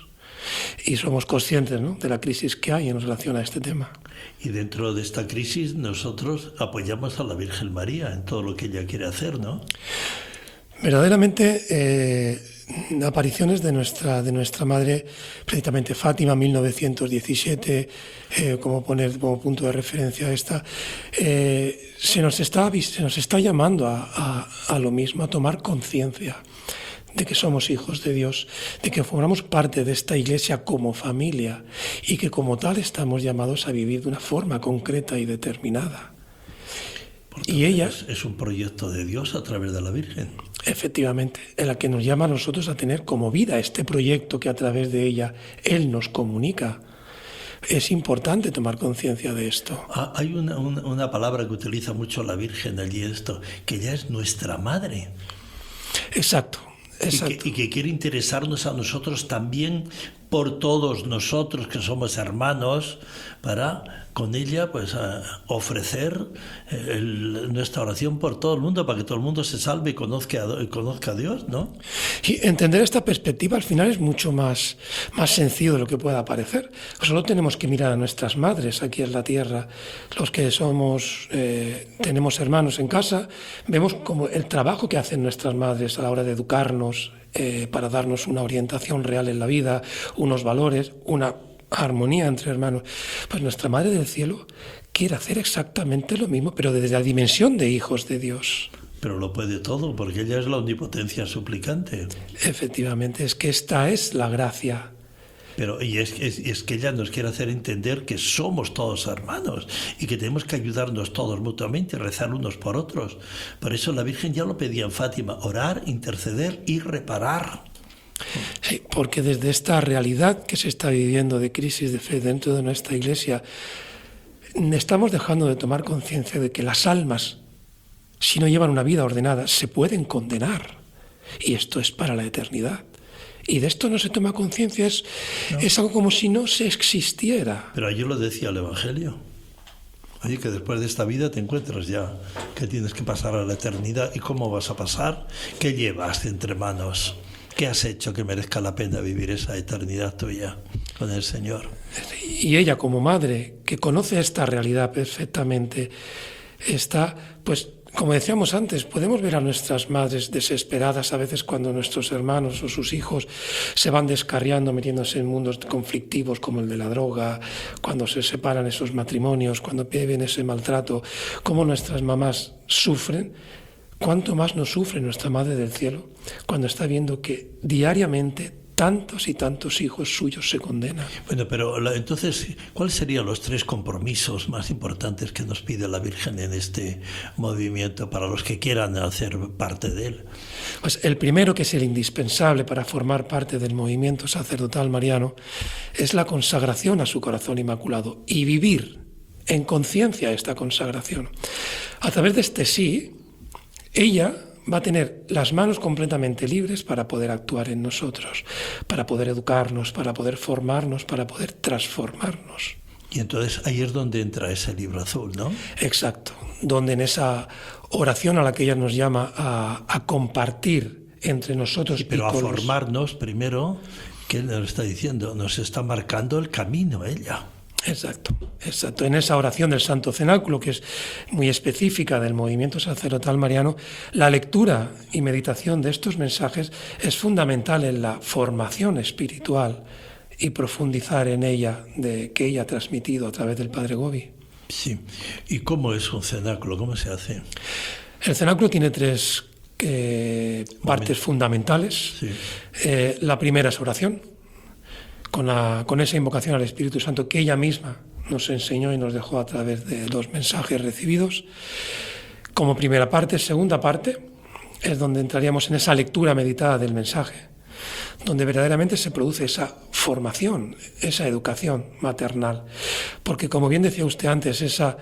Y somos conscientes, ¿no?, de la crisis que hay en relación a este tema. Y dentro de esta crisis nosotros apoyamos a la Virgen María en todo lo que ella quiere hacer, ¿no? Verdaderamente eh, apariciones de nuestra, de nuestra madre, precisamente Fátima, mil novecientos diecisiete, eh, como poner como punto de referencia esta, eh, se, nos está, se nos está llamando a, a, a lo mismo, a tomar conciencia de que somos hijos de Dios, de que formamos parte de esta iglesia como familia y que como tal estamos llamados a vivir de una forma concreta y determinada. Y ella es, es un proyecto de Dios a través de la Virgen. Efectivamente, en la que nos llama a nosotros a tener como vida este proyecto que a través de ella Él nos comunica. Es importante tomar conciencia de esto. Ah, hay una, una, una palabra que utiliza mucho la Virgen allí, esto, que ella es nuestra madre. Exacto. Y que, y que quiere interesarnos a nosotros también por todos nosotros que somos hermanos, para con ella pues a ofrecer el, nuestra oración por todo el mundo, para que todo el mundo se salve y conozca a, conozca a Dios, ¿no? Y entender esta perspectiva al final es mucho más, más sencillo de lo que pueda parecer. Solo tenemos que mirar a nuestras madres aquí en la tierra, los que somos eh, tenemos hermanos en casa, vemos como el trabajo que hacen nuestras madres a la hora de educarnos, eh, para darnos una orientación real en la vida, unos valores, una armonía entre hermanos. Pues nuestra Madre del Cielo quiere hacer exactamente lo mismo, pero desde la dimensión de hijos de Dios. Pero lo puede todo, porque ella es la omnipotencia suplicante. Efectivamente, es que esta es la gracia. Pero y es, es, es que ella nos quiere hacer entender que somos todos hermanos y que tenemos que ayudarnos todos mutuamente, rezar unos por otros. Por eso la Virgen ya lo pedía en Fátima: orar, interceder y reparar. Sí, porque desde esta realidad que se está viviendo de crisis de fe dentro de nuestra Iglesia, estamos dejando de tomar conciencia de que las almas, si no llevan una vida ordenada, se pueden condenar. Y esto es para la eternidad. Y de esto no se toma conciencia, es, no. es algo como si no se existiera. Pero allí lo decía el Evangelio. Oye, que después de esta vida te encuentras ya, que tienes que pasar a la eternidad. ¿Y cómo vas a pasar? ¿Qué llevas entre manos? ¿Qué has hecho que merezca la pena vivir esa eternidad tuya con el Señor? Y ella, como madre, que conoce esta realidad perfectamente, está, pues, como decíamos antes, podemos ver a nuestras madres desesperadas a veces cuando nuestros hermanos o sus hijos se van descarriando, metiéndose en mundos conflictivos como el de la droga, cuando se separan esos matrimonios, cuando viven ese maltrato, cómo nuestras mamás sufren. ¿Cuánto más nos sufre nuestra Madre del Cielo cuando está viendo que diariamente tantos y tantos hijos suyos se condenan? Bueno, pero la, entonces, ¿cuáles serían los tres compromisos más importantes que nos pide la Virgen en este movimiento para los que quieran hacer parte de él? Pues el primero, que es el indispensable para formar parte del movimiento sacerdotal mariano, es la consagración a su corazón inmaculado y vivir en conciencia esta consagración. A través de este sí, ella va a tener las manos completamente libres para poder actuar en nosotros, para poder educarnos, para poder formarnos, para poder transformarnos. Y entonces ahí es donde entra ese libro azul, ¿no? Exacto, donde en esa oración a la que ella nos llama a, a compartir entre nosotros y pero y a con formarnos los... primero, ¿qué nos está diciendo? Nos está marcando el camino ella. Exacto, exacto. En esa oración del Santo Cenáculo, que es muy específica del movimiento sacerdotal mariano, la lectura y meditación de estos mensajes es fundamental en la formación espiritual y profundizar en ella, de que ella ha transmitido a través del Padre Gobi. Sí. ¿Y cómo es un cenáculo? ¿Cómo se hace? El cenáculo tiene tres eh, partes fundamentales. Sí. Eh, la primera es oración. Con, la, con esa invocación al Espíritu Santo que ella misma nos enseñó y nos dejó a través de los mensajes recibidos. Como primera parte. Segunda parte es donde entraríamos en esa lectura meditada del mensaje, donde verdaderamente se produce esa formación, esa educación maternal. Porque, como bien decía usted antes, esa,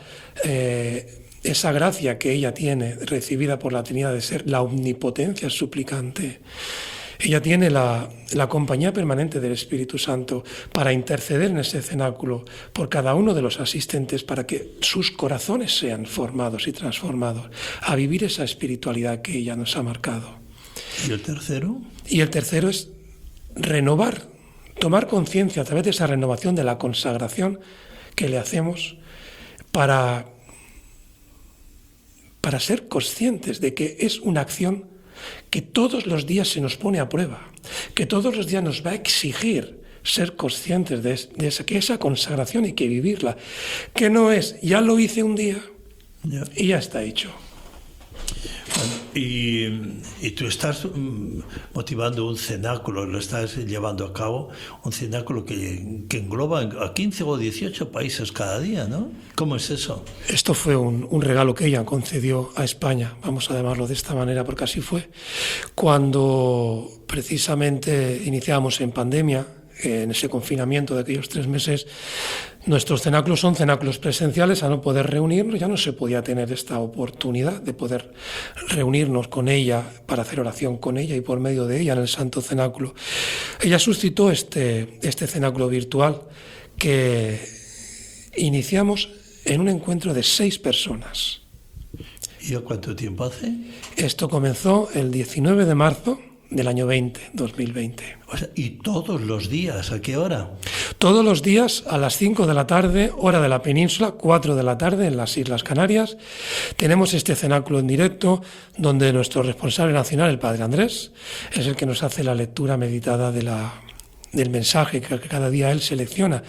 eh, esa gracia que ella tiene, recibida por la Trinidad de ser la omnipotencia suplicante, ella tiene la, la compañía permanente del Espíritu Santo para interceder en ese cenáculo por cada uno de los asistentes para que sus corazones sean formados y transformados a vivir esa espiritualidad que ella nos ha marcado. ¿Y el tercero? Y el tercero es renovar, tomar conciencia a través de esa renovación de la consagración que le hacemos para, para ser conscientes de que es una acción que todos los días se nos pone a prueba, que todos los días nos va a exigir ser conscientes de, de esa, que esa consagración hay que vivirla, que no es, ya lo hice un día Ya. y ya está hecho. Bueno, y, y tú estás mm, motivando un cenáculo, lo estás llevando a cabo, un cenáculo que, que engloba a quince o dieciocho países cada día, ¿no? ¿Cómo es eso? Esto fue un, un regalo que ella concedió a España, vamos a llamarlo de esta manera porque así fue, cuando precisamente iniciábamos en pandemia, en ese confinamiento de aquellos tres meses. Nuestros cenáculos son cenáculos presenciales, a no poder reunirnos, ya no se podía tener esta oportunidad de poder reunirnos con ella para hacer oración con ella y por medio de ella en el Santo Cenáculo. Ella suscitó este, este cenáculo virtual que iniciamos en un encuentro de seis personas. ¿Y a cuánto tiempo hace? Esto comenzó el diecinueve de marzo del año veinte, dos mil veinte. O sea, ¿y todos los días? ¿A qué hora? Todos los días a las cinco de la tarde, hora de la península, cuatro de la tarde en las Islas Canarias. Tenemos este cenáculo en directo donde nuestro responsable nacional, el Padre Andrés, es el que nos hace la lectura meditada de la, del mensaje que cada día él selecciona.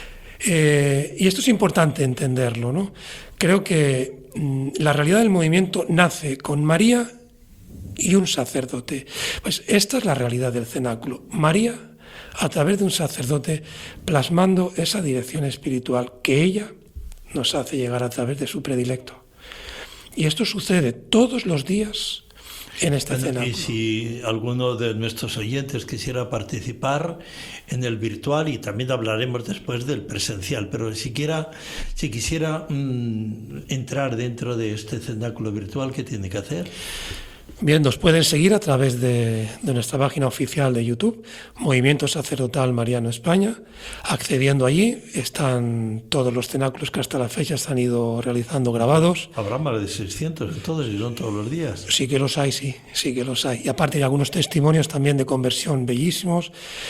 Eh, y esto es importante entenderlo, ¿no? Creo que mmm, la realidad del movimiento nace con María y un sacerdote. Pues esta es la realidad del cenáculo. María, a través de un sacerdote, plasmando esa dirección espiritual que ella nos hace llegar a través de su predilecto. Y esto sucede todos los días en este Bueno, cenáculo. y si alguno de nuestros oyentes quisiera participar en el virtual, y también hablaremos después del presencial, pero si, quiera, si quisiera mmm, entrar dentro de este cenáculo virtual, ¿qué tiene que hacer? Bien, nos pueden seguir a través de, de nuestra página oficial de YouTube, Movimiento Sacerdotal Mariano España. Accediendo allí están todos los cenáculos que hasta la fecha se han ido realizando grabados. Habrá más de seiscientos entonces, y son todos los días. Sí que los hay, sí, sí que los hay. Y aparte hay algunos testimonios también de conversión bellísimos,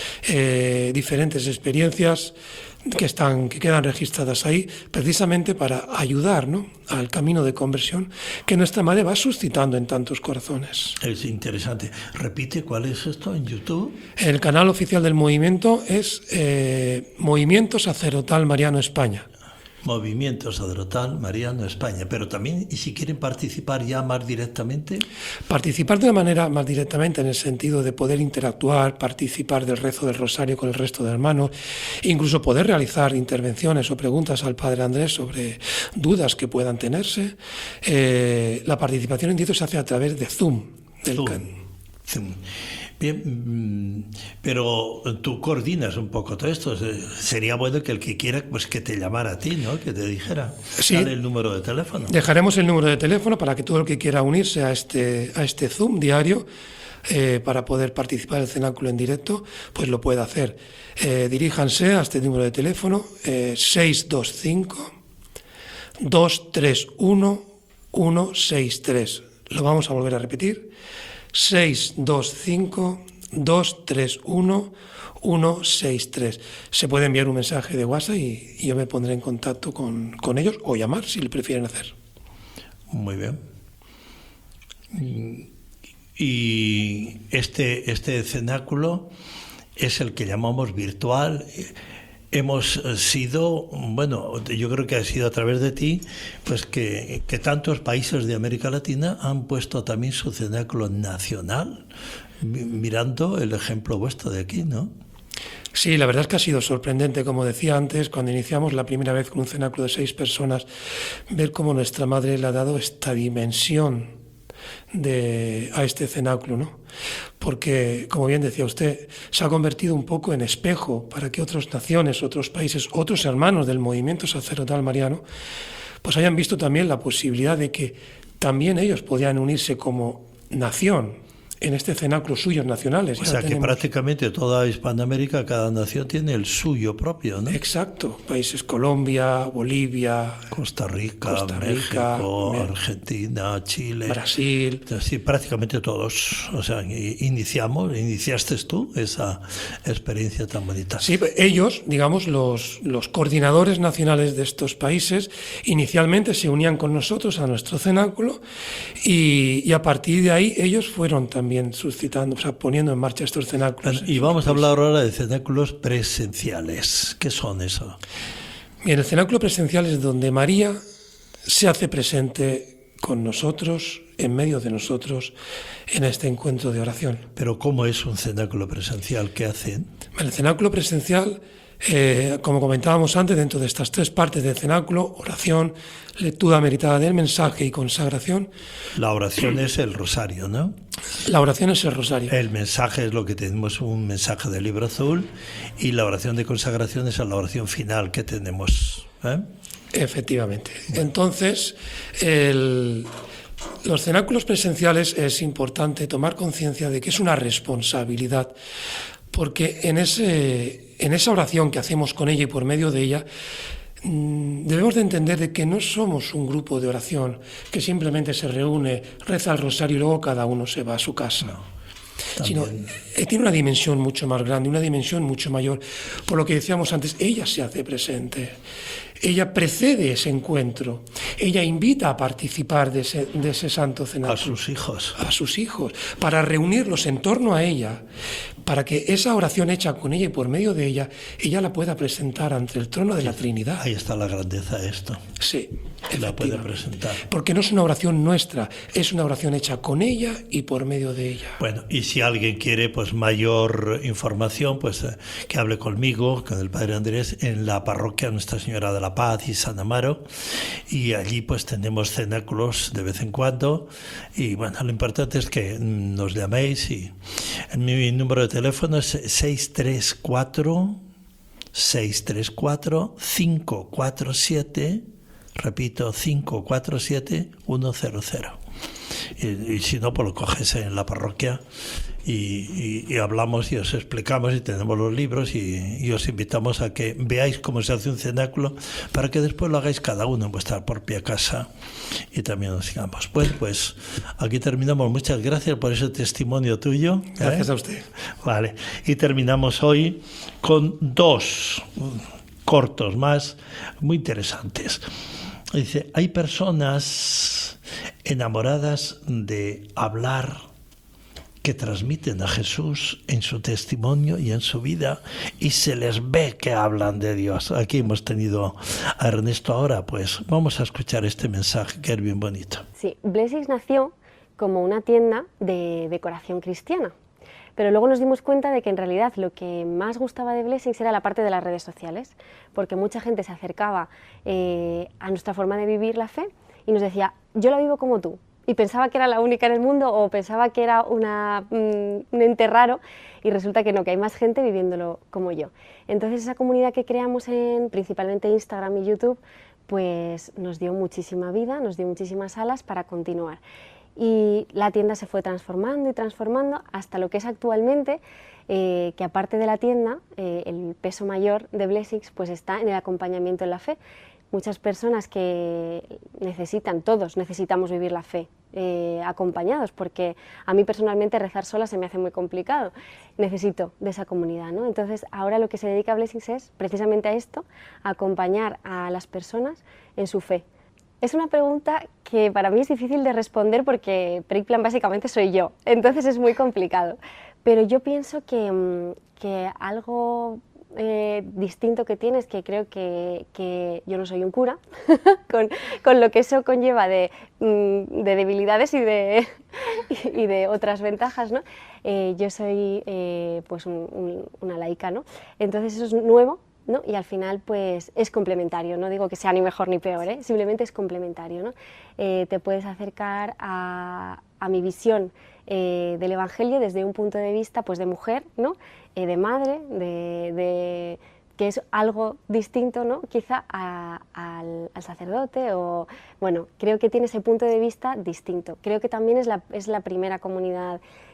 eh, diferentes experiencias que están, que quedan registradas ahí, precisamente para ayudar, ¿no?, al camino de conversión que nuestra madre va suscitando en tantos corazones. Es interesante. Repite, ¿cuál es esto en YouTube? El canal oficial del movimiento es eh, Movimiento Sacerdotal Mariano España. Movimiento Sacerdotal Mariano España. Pero también, y si quieren participar ya más directamente. Participar de una manera más directamente en el sentido de poder interactuar, participar del rezo del rosario con el resto de hermanos, incluso poder realizar intervenciones o preguntas al Padre Andrés sobre dudas que puedan tenerse. Eh, la participación en directo se hace a través de Zoom. Del Zoom. can... Zoom. Bien, pero tú coordinas un poco todo esto. Sería bueno que el que quiera, pues que te llamara a ti, ¿no? Que te dijera. Sí. Dale el número de teléfono. Dejaremos el número de teléfono para que todo el que quiera unirse a este, a este Zoom diario eh, para poder participar del cenáculo en directo, pues lo pueda hacer. Eh, diríjanse a este número de teléfono eh, seis dos cinco, dos tres uno, uno seis tres. Lo vamos a volver a repetir. seis dos cinco, dos tres uno, uno seis tres. Se puede enviar un mensaje de WhatsApp y, y yo me pondré en contacto con, con ellos o llamar si lo prefieren hacer. Muy bien. Y este, este cenáculo es el que llamamos virtual. Hemos sido, bueno, yo creo que ha sido a través de ti, pues que, que tantos países de América Latina han puesto también su cenáculo nacional, mirando el ejemplo vuestro de aquí, ¿no? Sí, la verdad es que ha sido sorprendente, como decía antes, cuando iniciamos la primera vez con un cenáculo de seis personas, ver cómo nuestra madre le ha dado esta dimensión de, a este cenáculo, ¿no? Porque, como bien decía usted, se ha convertido un poco en espejo para que otras naciones, otros países, otros hermanos del movimiento sacerdotal mariano, pues hayan visto también la posibilidad de que también ellos podían unirse como nación en este cenáculo suyos nacionales. O Ya sea que tenemos- prácticamente toda Hispanoamérica, cada nación tiene el suyo propio, ¿no? Exacto, países Colombia, Bolivia, Costa Rica, Costa Rica, México, Me- Argentina, Chile. Brasil. Sí, prácticamente todos. O sea, i- iniciamos, iniciaste tú esa experiencia tan bonita. Sí, ellos, digamos, los, los coordinadores nacionales de estos países, inicialmente se unían con nosotros a nuestro cenáculo y, y a partir de ahí ellos fueron también suscitando, o sea, poniendo en marcha estos cenáculos. Bueno, y vamos a hablar ahora de cenáculos presenciales. ¿Qué son eso? Bien, el cenáculo presencial es donde María se hace presente con nosotros, en medio de nosotros, en este encuentro de oración. Pero ¿cómo es un cenáculo presencial? ¿Qué hacen? El cenáculo presencial, eh, como comentábamos antes, dentro de estas tres partes del cenáculo, oración, lectura meditada del mensaje y consagración, La oración es el rosario, ¿no? la oración es el rosario. El mensaje es lo que tenemos, un mensaje del libro azul, y la oración de consagración es la oración final que tenemos, ¿eh? Efectivamente. Entonces, el- los cenáculos presenciales es importante tomar conciencia de que es una responsabilidad, porque en, ese, en esa oración que hacemos con ella y por medio de ella, mm, debemos de entender de que no somos un grupo de oración que simplemente se reúne, reza el rosario y luego cada uno se va a su casa. Sino, eh, tiene una dimensión mucho más grande, una dimensión mucho mayor. Por lo que decíamos antes, ella se hace presente. Ella precede ese encuentro. Ella invita a participar de ese, de ese santo cenáculo. A sus hijos. A sus hijos, para reunirlos en torno a ella, para que esa oración hecha con ella y por medio de ella, ella la pueda presentar ante el trono de la Trinidad. Ahí está la grandeza de esto. Sí, La puede efectivamente. presentar. Porque no es una oración nuestra, es una oración hecha con ella y por medio de ella. Bueno, y si alguien quiere pues mayor información, pues eh, que hable conmigo, con el Padre Andrés, en la parroquia Nuestra Señora de la Paz y San Amaro, y allí pues tenemos cenáculos de vez en cuando, y bueno, lo importante es que mm, nos llaméis, y en mi número de teléfono es seis tres cuatro, seis tres cuatro, cinco cuatro siete, repito, cinco cuatro siete, uno cero cero. Y, y si no, pues lo coges en la parroquia y, y, y hablamos y os explicamos y tenemos los libros y, y os invitamos a que veáis cómo se hace un cenáculo para que después lo hagáis cada uno en vuestra propia casa y también nos sigamos. Pues, pues aquí terminamos. Muchas gracias por ese testimonio tuyo. ¿eh? Gracias a usted. Vale, y terminamos hoy con dos cortos más muy interesantes. Dice, hay personas enamoradas de hablar, que transmiten a Jesús en su testimonio y en su vida, y se les ve que hablan de Dios. Aquí hemos tenido a Ernesto ahora, pues vamos a escuchar este mensaje que es bien bonito. Sí, Blessings nació como una tienda de decoración cristiana, pero luego nos dimos cuenta de que en realidad lo que más gustaba de Blessings era la parte de las redes sociales, porque mucha gente se acercaba eh, a nuestra forma de vivir la fe y nos decía, yo la vivo como tú, y pensaba que era la única en el mundo o pensaba que era una, mm, un ente raro, y resulta que no, que hay más gente viviéndolo como yo. Entonces esa comunidad que creamos en principalmente Instagram y YouTube, pues nos dio muchísima vida, nos dio muchísimas alas para continuar. Y la tienda se fue transformando y transformando hasta lo que es actualmente, eh, que aparte de la tienda, eh, el peso mayor de Blessings pues está en el acompañamiento en la fe. Muchas personas que necesitan, todos necesitamos vivir la fe eh, acompañados, porque a mí personalmente rezar sola se me hace muy complicado. Necesito de esa comunidad, ¿no? Entonces ahora lo que se dedica a Blessings es precisamente a esto, a acompañar a las personas en su fe. Es una pregunta que para mí es difícil de responder porque Periplan básicamente soy yo, entonces es muy complicado. Pero yo pienso que, que algo eh, distinto que tiene es que creo que, que yo no soy un cura, con, con lo que eso conlleva de, de debilidades y de, y de otras ventajas, ¿no? Eh, yo soy eh, pues un, un, una laica, ¿no? Entonces eso es nuevo, ¿no? Y al final pues es complementario, no digo que sea ni mejor ni peor, ¿eh? Simplemente es complementario, ¿no? Eh, te puedes acercar a, a mi visión eh, del Evangelio desde un punto de vista pues de mujer, ¿no? Eh, de madre, de, de, que es algo distinto, ¿no? Quizá a, al, al sacerdote, o bueno, creo que tiene ese punto de vista distinto. Creo que también es la, es la primera comunidad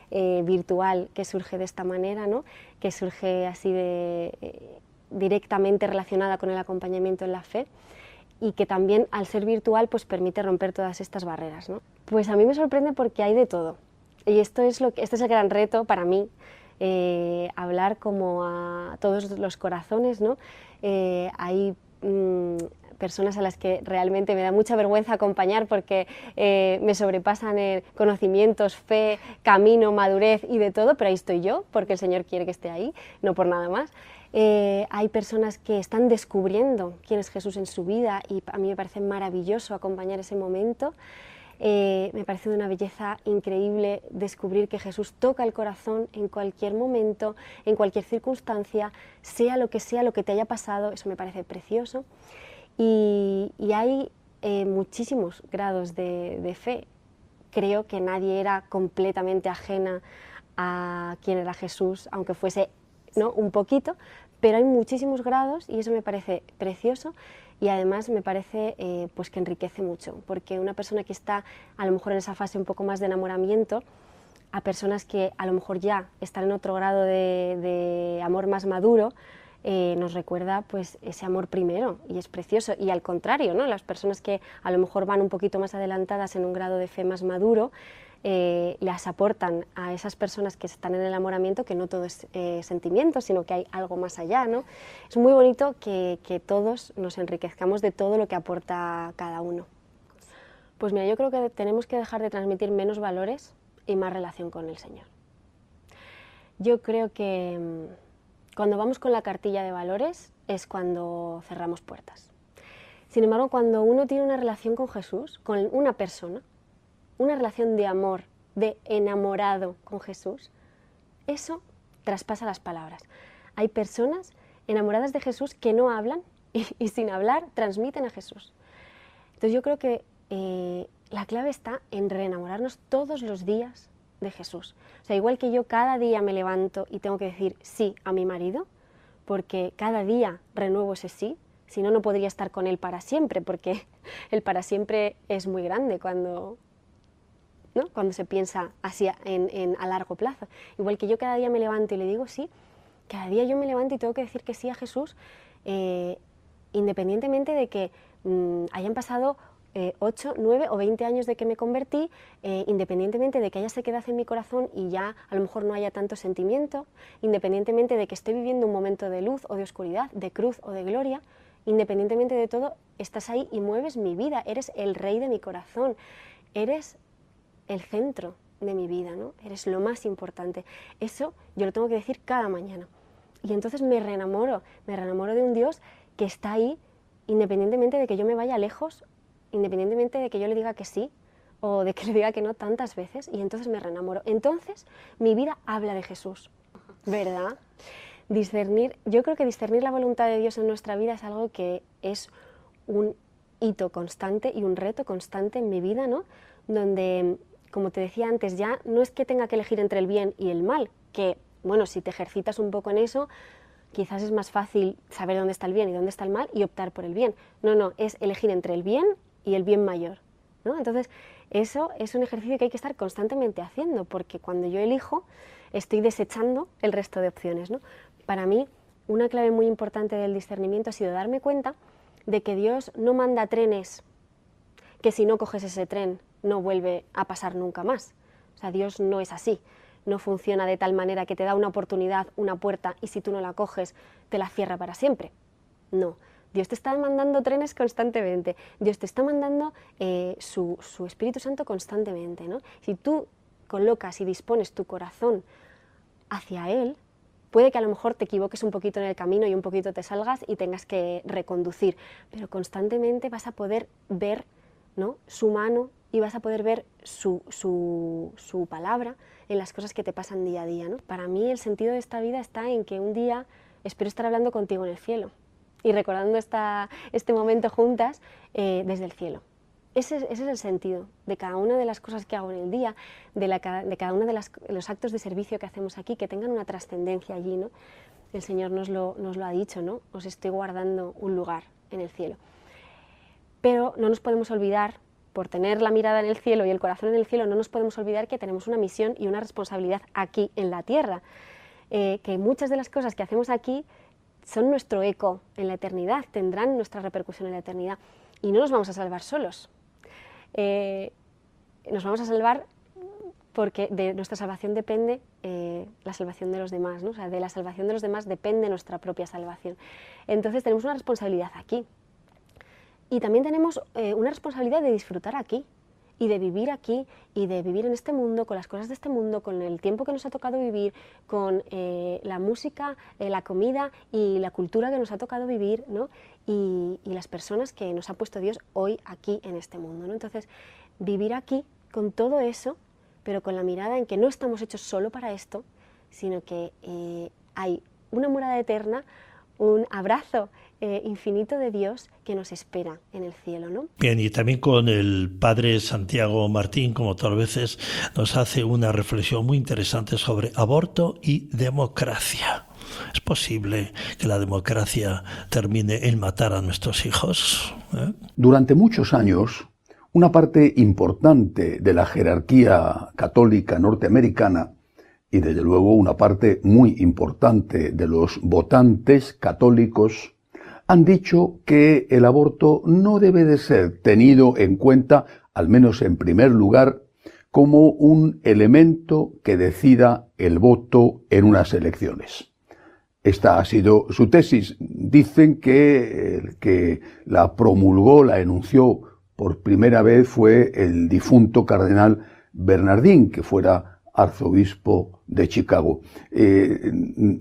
eh, virtual que surge de esta manera, ¿no? Que surge así de, eh, directamente relacionada con el acompañamiento en la fe, y que también al ser virtual pues permite romper todas estas barreras, ¿no? Pues a mí me sorprende porque hay de todo, y esto es lo que, este es el gran reto para mí, eh, hablar como a todos los corazones, ¿no? Eh, hay mmm, personas a las que realmente me da mucha vergüenza acompañar porque eh, me sobrepasan en conocimientos, fe, camino, madurez y de todo, pero ahí estoy yo porque el Señor quiere que esté ahí, no por nada más. Eh, hay personas que están descubriendo quién es Jesús en su vida y a mí me parece maravilloso acompañar ese momento. Eh, me parece de una belleza increíble descubrir que Jesús toca el corazón en cualquier momento, en cualquier circunstancia, sea lo que sea, lo que te haya pasado, eso me parece precioso. Y, y hay eh, muchísimos grados de, de fe. Creo que nadie era completamente ajena a quién era Jesús, aunque fuese, ¿no?, un poquito, pero hay muchísimos grados y eso me parece precioso y además me parece eh, pues que enriquece mucho, porque una persona que está a lo mejor en esa fase un poco más de enamoramiento, a personas que a lo mejor ya están en otro grado de, de amor más maduro, Eh, nos recuerda pues ese amor primero y es precioso, y al contrario, ¿no? Las personas que a lo mejor van un poquito más adelantadas en un grado de fe más maduro eh, las aportan a esas personas que están en el enamoramiento que no todo es eh, sentimiento, sino que hay algo más allá, ¿no? Es muy bonito que, que todos nos enriquezcamos de todo lo que aporta cada uno. Pues mira, yo creo que tenemos que dejar de transmitir menos valores y más relación con el Señor. Yo creo que cuando vamos con la cartilla de valores es cuando cerramos puertas. Sin embargo, cuando uno tiene una relación con Jesús, con una persona, una relación de amor, de enamorado con Jesús, eso traspasa las palabras. Hay personas enamoradas de Jesús que no hablan y, y sin hablar transmiten a Jesús. Entonces yo creo que eh, la clave está en reenamorarnos todos los días de Jesús. O sea, igual que yo cada día me levanto y tengo que decir sí a mi marido, porque cada día renuevo ese sí, si no, no podría estar con él para siempre, porque el para siempre es muy grande cuando, ¿no?, cuando se piensa así en, en, a largo plazo. Igual que yo cada día me levanto y le digo sí, cada día yo me levanto y tengo que decir que sí a Jesús, eh, independientemente de que mmm, hayan pasado Eh, ocho, nueve o veinte años de que me convertí, eh, independientemente de que haya sequedad en mi corazón y ya a lo mejor no haya tanto sentimiento, independientemente de que esté viviendo un momento de luz o de oscuridad, de cruz o de gloria, independientemente de todo, estás ahí y mueves mi vida, eres el rey de mi corazón, eres el centro de mi vida, ¿no? Eres lo más importante. Eso yo lo tengo que decir cada mañana. Y entonces me reenamoro, me reenamoro de un Dios que está ahí independientemente de que yo me vaya lejos, independientemente de que yo le diga que sí o de que le diga que no tantas veces, y entonces me reenamoro. Entonces mi vida habla de Jesús, ¿verdad? Discernir, yo creo que discernir la voluntad de Dios en nuestra vida es algo que es un hito constante y un reto constante en mi vida, ¿no? Donde, como te decía antes, ya no es que tenga que elegir entre el bien y el mal, que, bueno, si te ejercitas un poco en eso, quizás es más fácil saber dónde está el bien y dónde está el mal y optar por el bien. No, no, es elegir entre el bien y el bien mayor, ¿no? Entonces, eso es un ejercicio que hay que estar constantemente haciendo, porque cuando yo elijo, estoy desechando el resto de opciones, ¿no? Para mí, una clave muy importante del discernimiento ha sido darme cuenta de que Dios no manda trenes, que si no coges ese tren no vuelve a pasar nunca más. O sea, Dios no es así, no funciona de tal manera que te da una oportunidad, una puerta, y si tú no la coges, te la cierra para siempre. No. Dios te está mandando trenes constantemente, Dios te está mandando eh, su, su Espíritu Santo constantemente, ¿no? Si tú colocas y dispones tu corazón hacia Él, puede que a lo mejor te equivoques un poquito en el camino y un poquito te salgas y tengas que reconducir, pero constantemente vas a poder ver, ¿no?, su mano y vas a poder ver su, su, su palabra en las cosas que te pasan día a día, ¿no? Para mí el sentido de esta vida está en que un día espero estar hablando contigo en el cielo y recordando esta, este momento juntas eh, desde el cielo. Ese, ese es el sentido de cada una de las cosas que hago en el día, de, la, de cada uno de, las, de los actos de servicio que hacemos aquí, que tengan una trascendencia allí, ¿no? El Señor nos lo, nos lo ha dicho, ¿no? Os estoy guardando un lugar en el cielo. Pero no nos podemos olvidar por tener la mirada en el cielo y el corazón en el cielo, no nos podemos olvidar que tenemos una misión y una responsabilidad aquí en la tierra, eh, que muchas de las cosas que hacemos aquí son nuestro eco en la eternidad, tendrán nuestra repercusión en la eternidad, y no nos vamos a salvar solos. Eh, nos vamos a salvar porque de nuestra salvación depende eh, la salvación de los demás, ¿no? O sea, de la salvación de los demás depende nuestra propia salvación. Entonces tenemos una responsabilidad aquí. Y también tenemos eh, una responsabilidad de disfrutar aquí, y de vivir aquí, y de vivir en este mundo, con las cosas de este mundo, con el tiempo que nos ha tocado vivir, con eh, la música, eh, la comida y la cultura que nos ha tocado vivir, ¿no? y, y las personas que nos ha puesto Dios hoy aquí en este mundo, ¿no? Entonces, vivir aquí con todo eso, pero con la mirada en que no estamos hechos solo para esto, sino que eh, hay una morada eterna, un abrazo eh, infinito de Dios que nos espera en el cielo, ¿no? Bien, y también con el padre Santiago Martín, como todas veces, nos hace una reflexión muy interesante sobre aborto y democracia. ¿Es posible que la democracia termine en matar a nuestros hijos? ¿Eh? Durante muchos años, una parte importante de la jerarquía católica norteamericana y desde luego una parte muy importante de los votantes católicos han dicho que el aborto no debe de ser tenido en cuenta, al menos en primer lugar, como un elemento que decida el voto en unas elecciones. Esta ha sido su tesis. Dicen que el que la promulgó, la enunció por primera vez fue el difunto cardenal Bernardín, que fuera arzobispo de Chicago. Eh,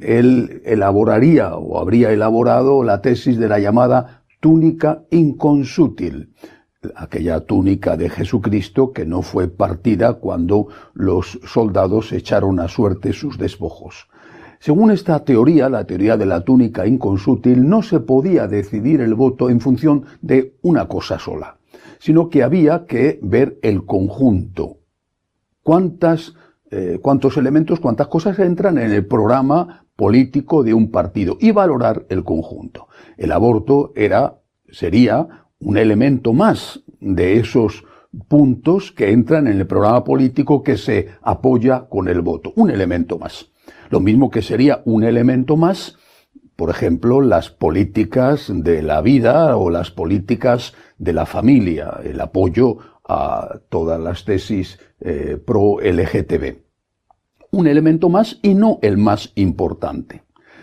él elaboraría o habría elaborado la tesis de la llamada túnica inconsútil, aquella túnica de Jesucristo que no fue partida cuando los soldados echaron a suerte sus despojos. Según esta teoría, la teoría de la túnica inconsútil, no se podía decidir el voto en función de una cosa sola, sino que había que ver el conjunto. ¿Cuántas Eh, cuántos elementos, cuántas cosas entran en el programa político de un partido y valorar el conjunto. El aborto era, sería un elemento más de esos puntos que entran en el programa político que se apoya con el voto, un elemento más. Lo mismo que sería un elemento más, por ejemplo, las políticas de la vida o las políticas de la familia, el apoyo a todas las tesis eh, pro L G T B. Un elemento más y no el más importante.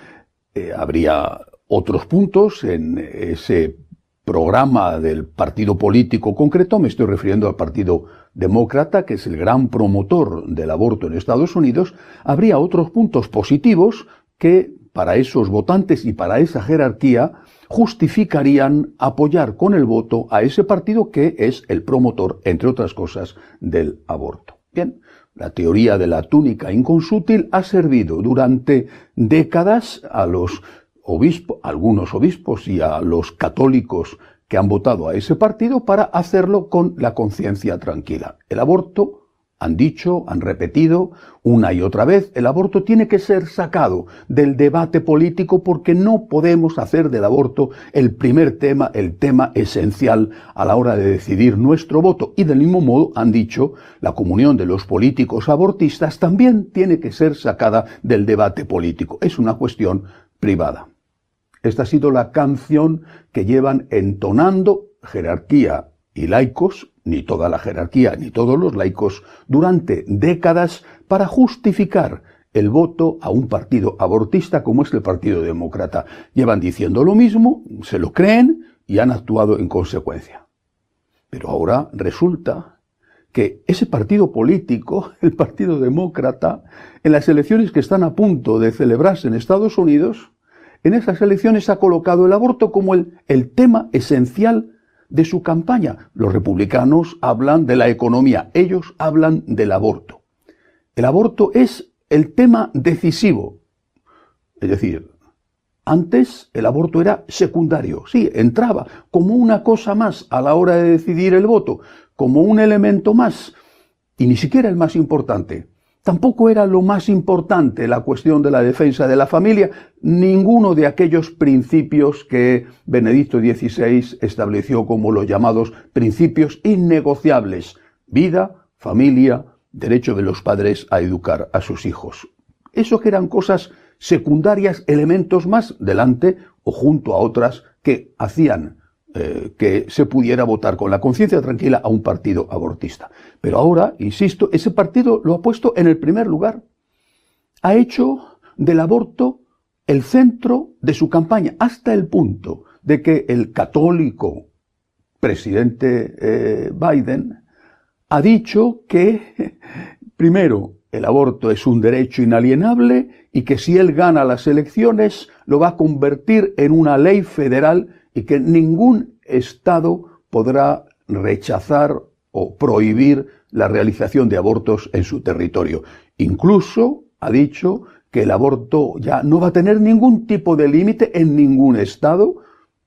Eh, habría otros puntos en ese programa del partido político concreto, me estoy refiriendo al Partido Demócrata, que es el gran promotor del aborto en Estados Unidos. Habría otros puntos positivos que para esos votantes y para esa jerarquía justificarían apoyar con el voto a ese partido que es el promotor, entre otras cosas, del aborto. Bien, la teoría de la túnica inconsútil ha servido durante décadas a los obispos, algunos obispos y a los católicos que han votado a ese partido para hacerlo con la conciencia tranquila. El aborto, han dicho, han repetido una y otra vez, el aborto tiene que ser sacado del debate político porque no podemos hacer del aborto el primer tema, el tema esencial a la hora de decidir nuestro voto. Y del mismo modo, han dicho, la comunión de los políticos abortistas también tiene que ser sacada del debate político. Es una cuestión privada. Esta ha sido la canción que llevan entonando jerarquía y laicos, ni toda la jerarquía, ni todos los laicos, durante décadas para justificar el voto a un partido abortista como es el Partido Demócrata. Llevan diciendo lo mismo, se lo creen y han actuado en consecuencia. Pero ahora resulta que ese partido político, el Partido Demócrata, en las elecciones que están a punto de celebrarse en Estados Unidos, en esas elecciones ha colocado el aborto como el, el tema esencial de su campaña. Los republicanos hablan de la economía, ellos hablan del aborto. El aborto es el tema decisivo. Es decir, antes el aborto era secundario, sí, entraba como una cosa más a la hora de decidir el voto, como un elemento más, y ni siquiera el más importante. Tampoco era lo más importante la cuestión de la defensa de la familia, ninguno de aquellos principios que Benedicto dieciséis estableció como los llamados principios innegociables: vida, familia, derecho de los padres a educar a sus hijos. Eso que eran cosas secundarias, elementos más delante o junto a otras que hacían eh, que se pudiera votar con la conciencia tranquila a un partido abortista. Pero ahora, insisto, ese partido lo ha puesto en el primer lugar. Ha hecho del aborto el centro de su campaña, hasta el punto de que el católico presidente eh, Biden ha dicho que, primero, el aborto es un derecho inalienable y que si él gana las elecciones lo va a convertir en una ley federal y que ningún estado podrá rechazar o prohibir la realización de abortos en su territorio. Incluso ha dicho que el aborto ya no va a tener ningún tipo de límite en ningún estado,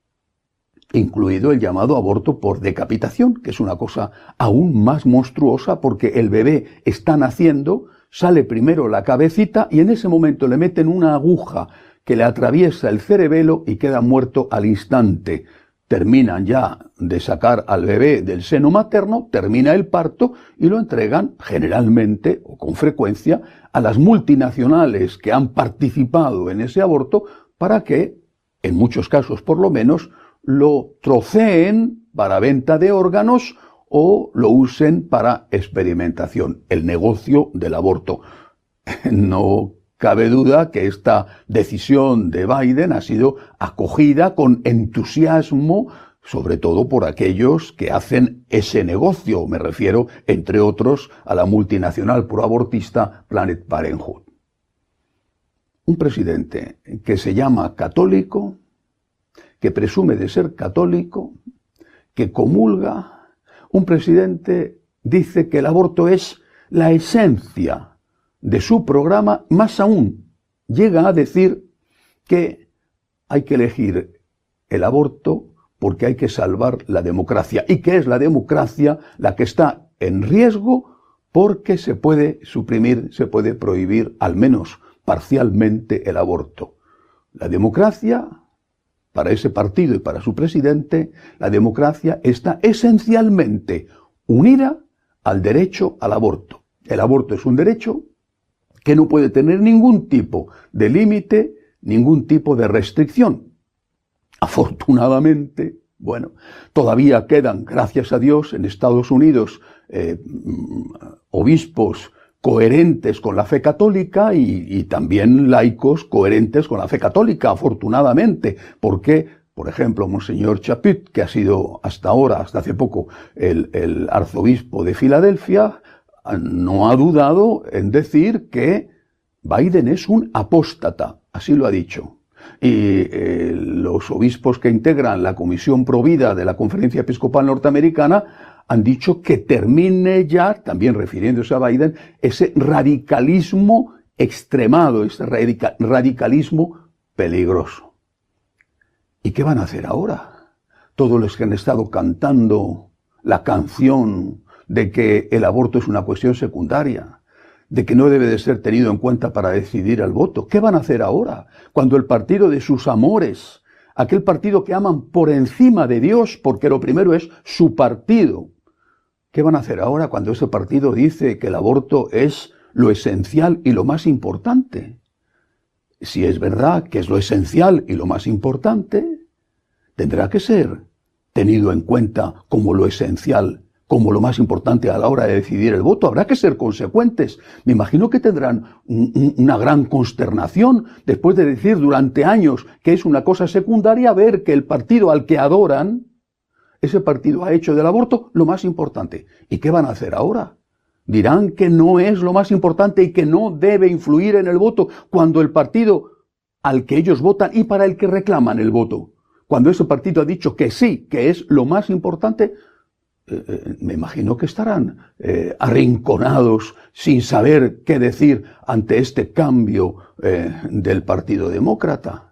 incluido el llamado aborto por decapitación, que es una cosa aún más monstruosa porque el bebé está naciendo, sale primero la cabecita y en ese momento le meten una aguja que le atraviesa el cerebelo y queda muerto al instante. Terminan ya de sacar al bebé del seno materno, termina el parto y lo entregan generalmente o con frecuencia a las multinacionales que han participado en ese aborto para que, en muchos casos por lo menos, lo troceen para venta de órganos o lo usen para experimentación, el negocio del aborto. No cabe duda que esta decisión de Biden ha sido acogida con entusiasmo, sobre todo por aquellos que hacen ese negocio. Me refiero, entre otros, a la multinacional proabortista Planned Parenthood. Un presidente que se llama católico, que presume de ser católico, que comulga. Un presidente dice que el aborto es la esencia de su programa, más aún llega a decir que hay que elegir el aborto porque hay que salvar la democracia y que es la democracia la que está en riesgo porque se puede suprimir, se puede prohibir al menos parcialmente el aborto. La democracia, para ese partido y para su presidente, la democracia está esencialmente unida al derecho al aborto. El aborto es un derecho que no puede tener ningún tipo de límite, ningún tipo de restricción. Afortunadamente, bueno, todavía quedan, gracias a Dios, en Estados Unidos eh, obispos coherentes con la fe católica y, y también laicos coherentes con la fe católica, afortunadamente, porque, por ejemplo, Monseñor Chaput, que ha sido hasta ahora, hasta hace poco, el, el arzobispo de Filadelfia, no ha dudado en decir que Biden es un apóstata, así lo ha dicho. Y eh, los obispos que integran la Comisión Provida de la Conferencia Episcopal Norteamericana han dicho que termine ya, también refiriéndose a Biden, ese radicalismo extremado, ese radica- radicalismo peligroso. ¿Y qué van a hacer ahora? Todos los que han estado cantando la canción de que el aborto es una cuestión secundaria, de que no debe de ser tenido en cuenta para decidir el voto. ¿Qué van a hacer ahora? Cuando el partido de sus amores, aquel partido que aman por encima de Dios, porque lo primero es su partido, ¿qué van a hacer ahora cuando ese partido dice que el aborto es lo esencial y lo más importante? Si es verdad que es lo esencial y lo más importante, tendrá que ser tenido en cuenta como lo esencial, como lo más importante a la hora de decidir el voto. Habrá que ser consecuentes. Me imagino que tendrán un, un, una gran consternación después de decir durante años que es una cosa secundaria, ver que el partido al que adoran, ese partido ha hecho del aborto lo más importante. ¿Y qué van a hacer ahora? Dirán que no es lo más importante y que no debe influir en el voto cuando el partido al que ellos votan y para el que reclaman el voto, cuando ese partido ha dicho que sí, que es lo más importante, Eh, me imagino que estarán eh, arrinconados sin saber qué decir ante este cambio eh, del Partido Demócrata.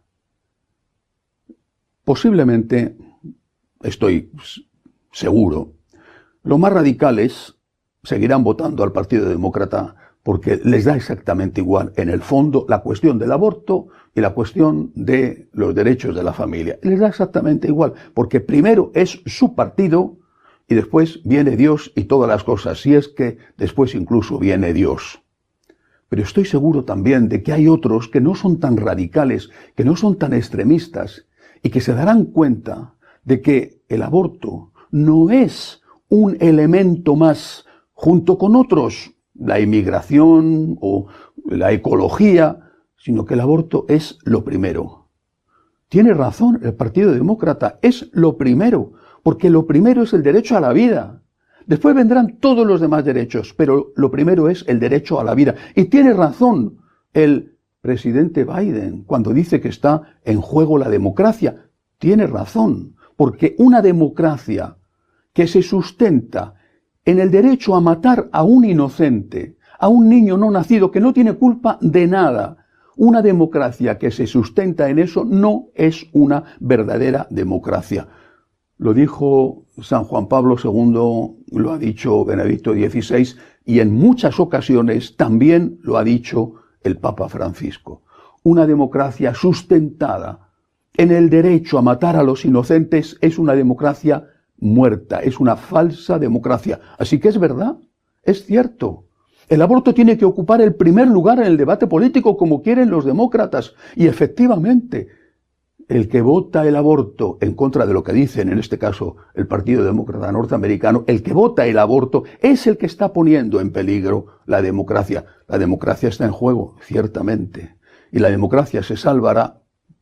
Posiblemente, estoy seguro, los más radicales seguirán votando al Partido Demócrata porque les da exactamente igual, en el fondo, la cuestión del aborto y la cuestión de los derechos de la familia. Les da exactamente igual, porque primero es su partido y después viene Dios y todas las cosas, si es que después incluso viene Dios. Pero estoy seguro también de que hay otros que no son tan radicales, que no son tan extremistas y que se darán cuenta de que el aborto no es un elemento más junto con otros, la inmigración o la ecología, sino que el aborto es lo primero. Tiene razón el Partido Demócrata, es lo primero, porque lo primero es el derecho a la vida. Después vendrán todos los demás derechos, pero lo primero es el derecho a la vida. Y tiene razón el presidente Biden cuando dice que está en juego la democracia. Tiene razón, porque una democracia que se sustenta en el derecho a matar a un inocente, a un niño no nacido que no tiene culpa de nada, una democracia que se sustenta en eso no es una verdadera democracia. Lo dijo San Juan Pablo segundo, lo ha dicho Benedicto dieciséis y en muchas ocasiones también lo ha dicho el Papa Francisco. Una democracia sustentada en el derecho a matar a los inocentes es una democracia muerta, es una falsa democracia. Así que es verdad, es cierto. El aborto tiene que ocupar el primer lugar en el debate político como quieren los demócratas. Y efectivamente, el que vota el aborto en contra de lo que dicen, en este caso, el Partido Demócrata norteamericano, el que vota el aborto es el que está poniendo en peligro la democracia. La democracia está en juego, ciertamente. Y la democracia se salvará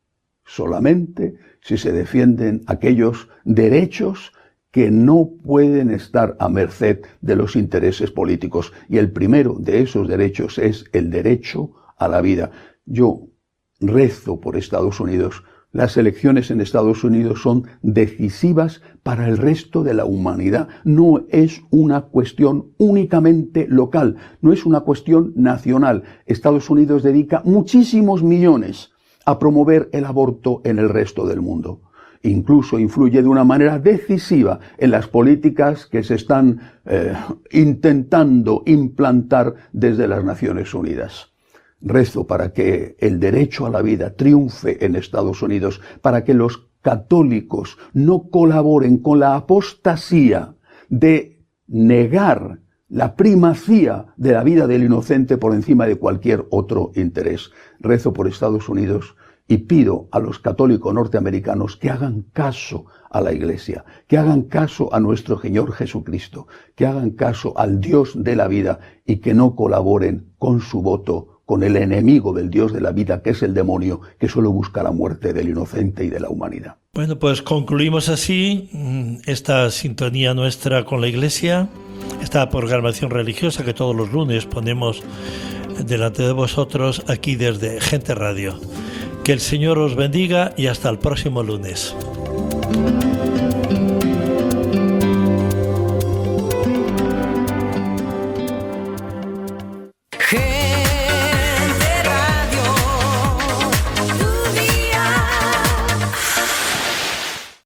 solamente si se defienden aquellos derechos que no pueden estar a merced de los intereses políticos. Y el primero de esos derechos es el derecho a la vida. Yo rezo por Estados Unidos. Las elecciones en Estados Unidos son decisivas para el resto de la humanidad. No es una cuestión únicamente local, no es una cuestión nacional. Estados Unidos dedica muchísimos millones a promover el aborto en el resto del mundo. Incluso influye de una manera decisiva en las políticas que se están eh, intentando implantar desde las Naciones Unidas. Rezo para que el derecho a la vida triunfe en Estados Unidos, para que los católicos no colaboren con la apostasía de negar la primacía de la vida del inocente por encima de cualquier otro interés. Rezo por Estados Unidos y pido a los católicos norteamericanos que hagan caso a la Iglesia, que hagan caso a nuestro Señor Jesucristo, que hagan caso al Dios de la vida y que no colaboren con su voto con el enemigo del Dios de la vida, que es el demonio, que solo busca la muerte del inocente y de la humanidad. Bueno, pues concluimos así esta sintonía nuestra con la Iglesia, esta programación religiosa que todos los lunes ponemos delante de vosotros aquí desde Gente Radio. Que el Señor os bendiga y hasta el próximo lunes.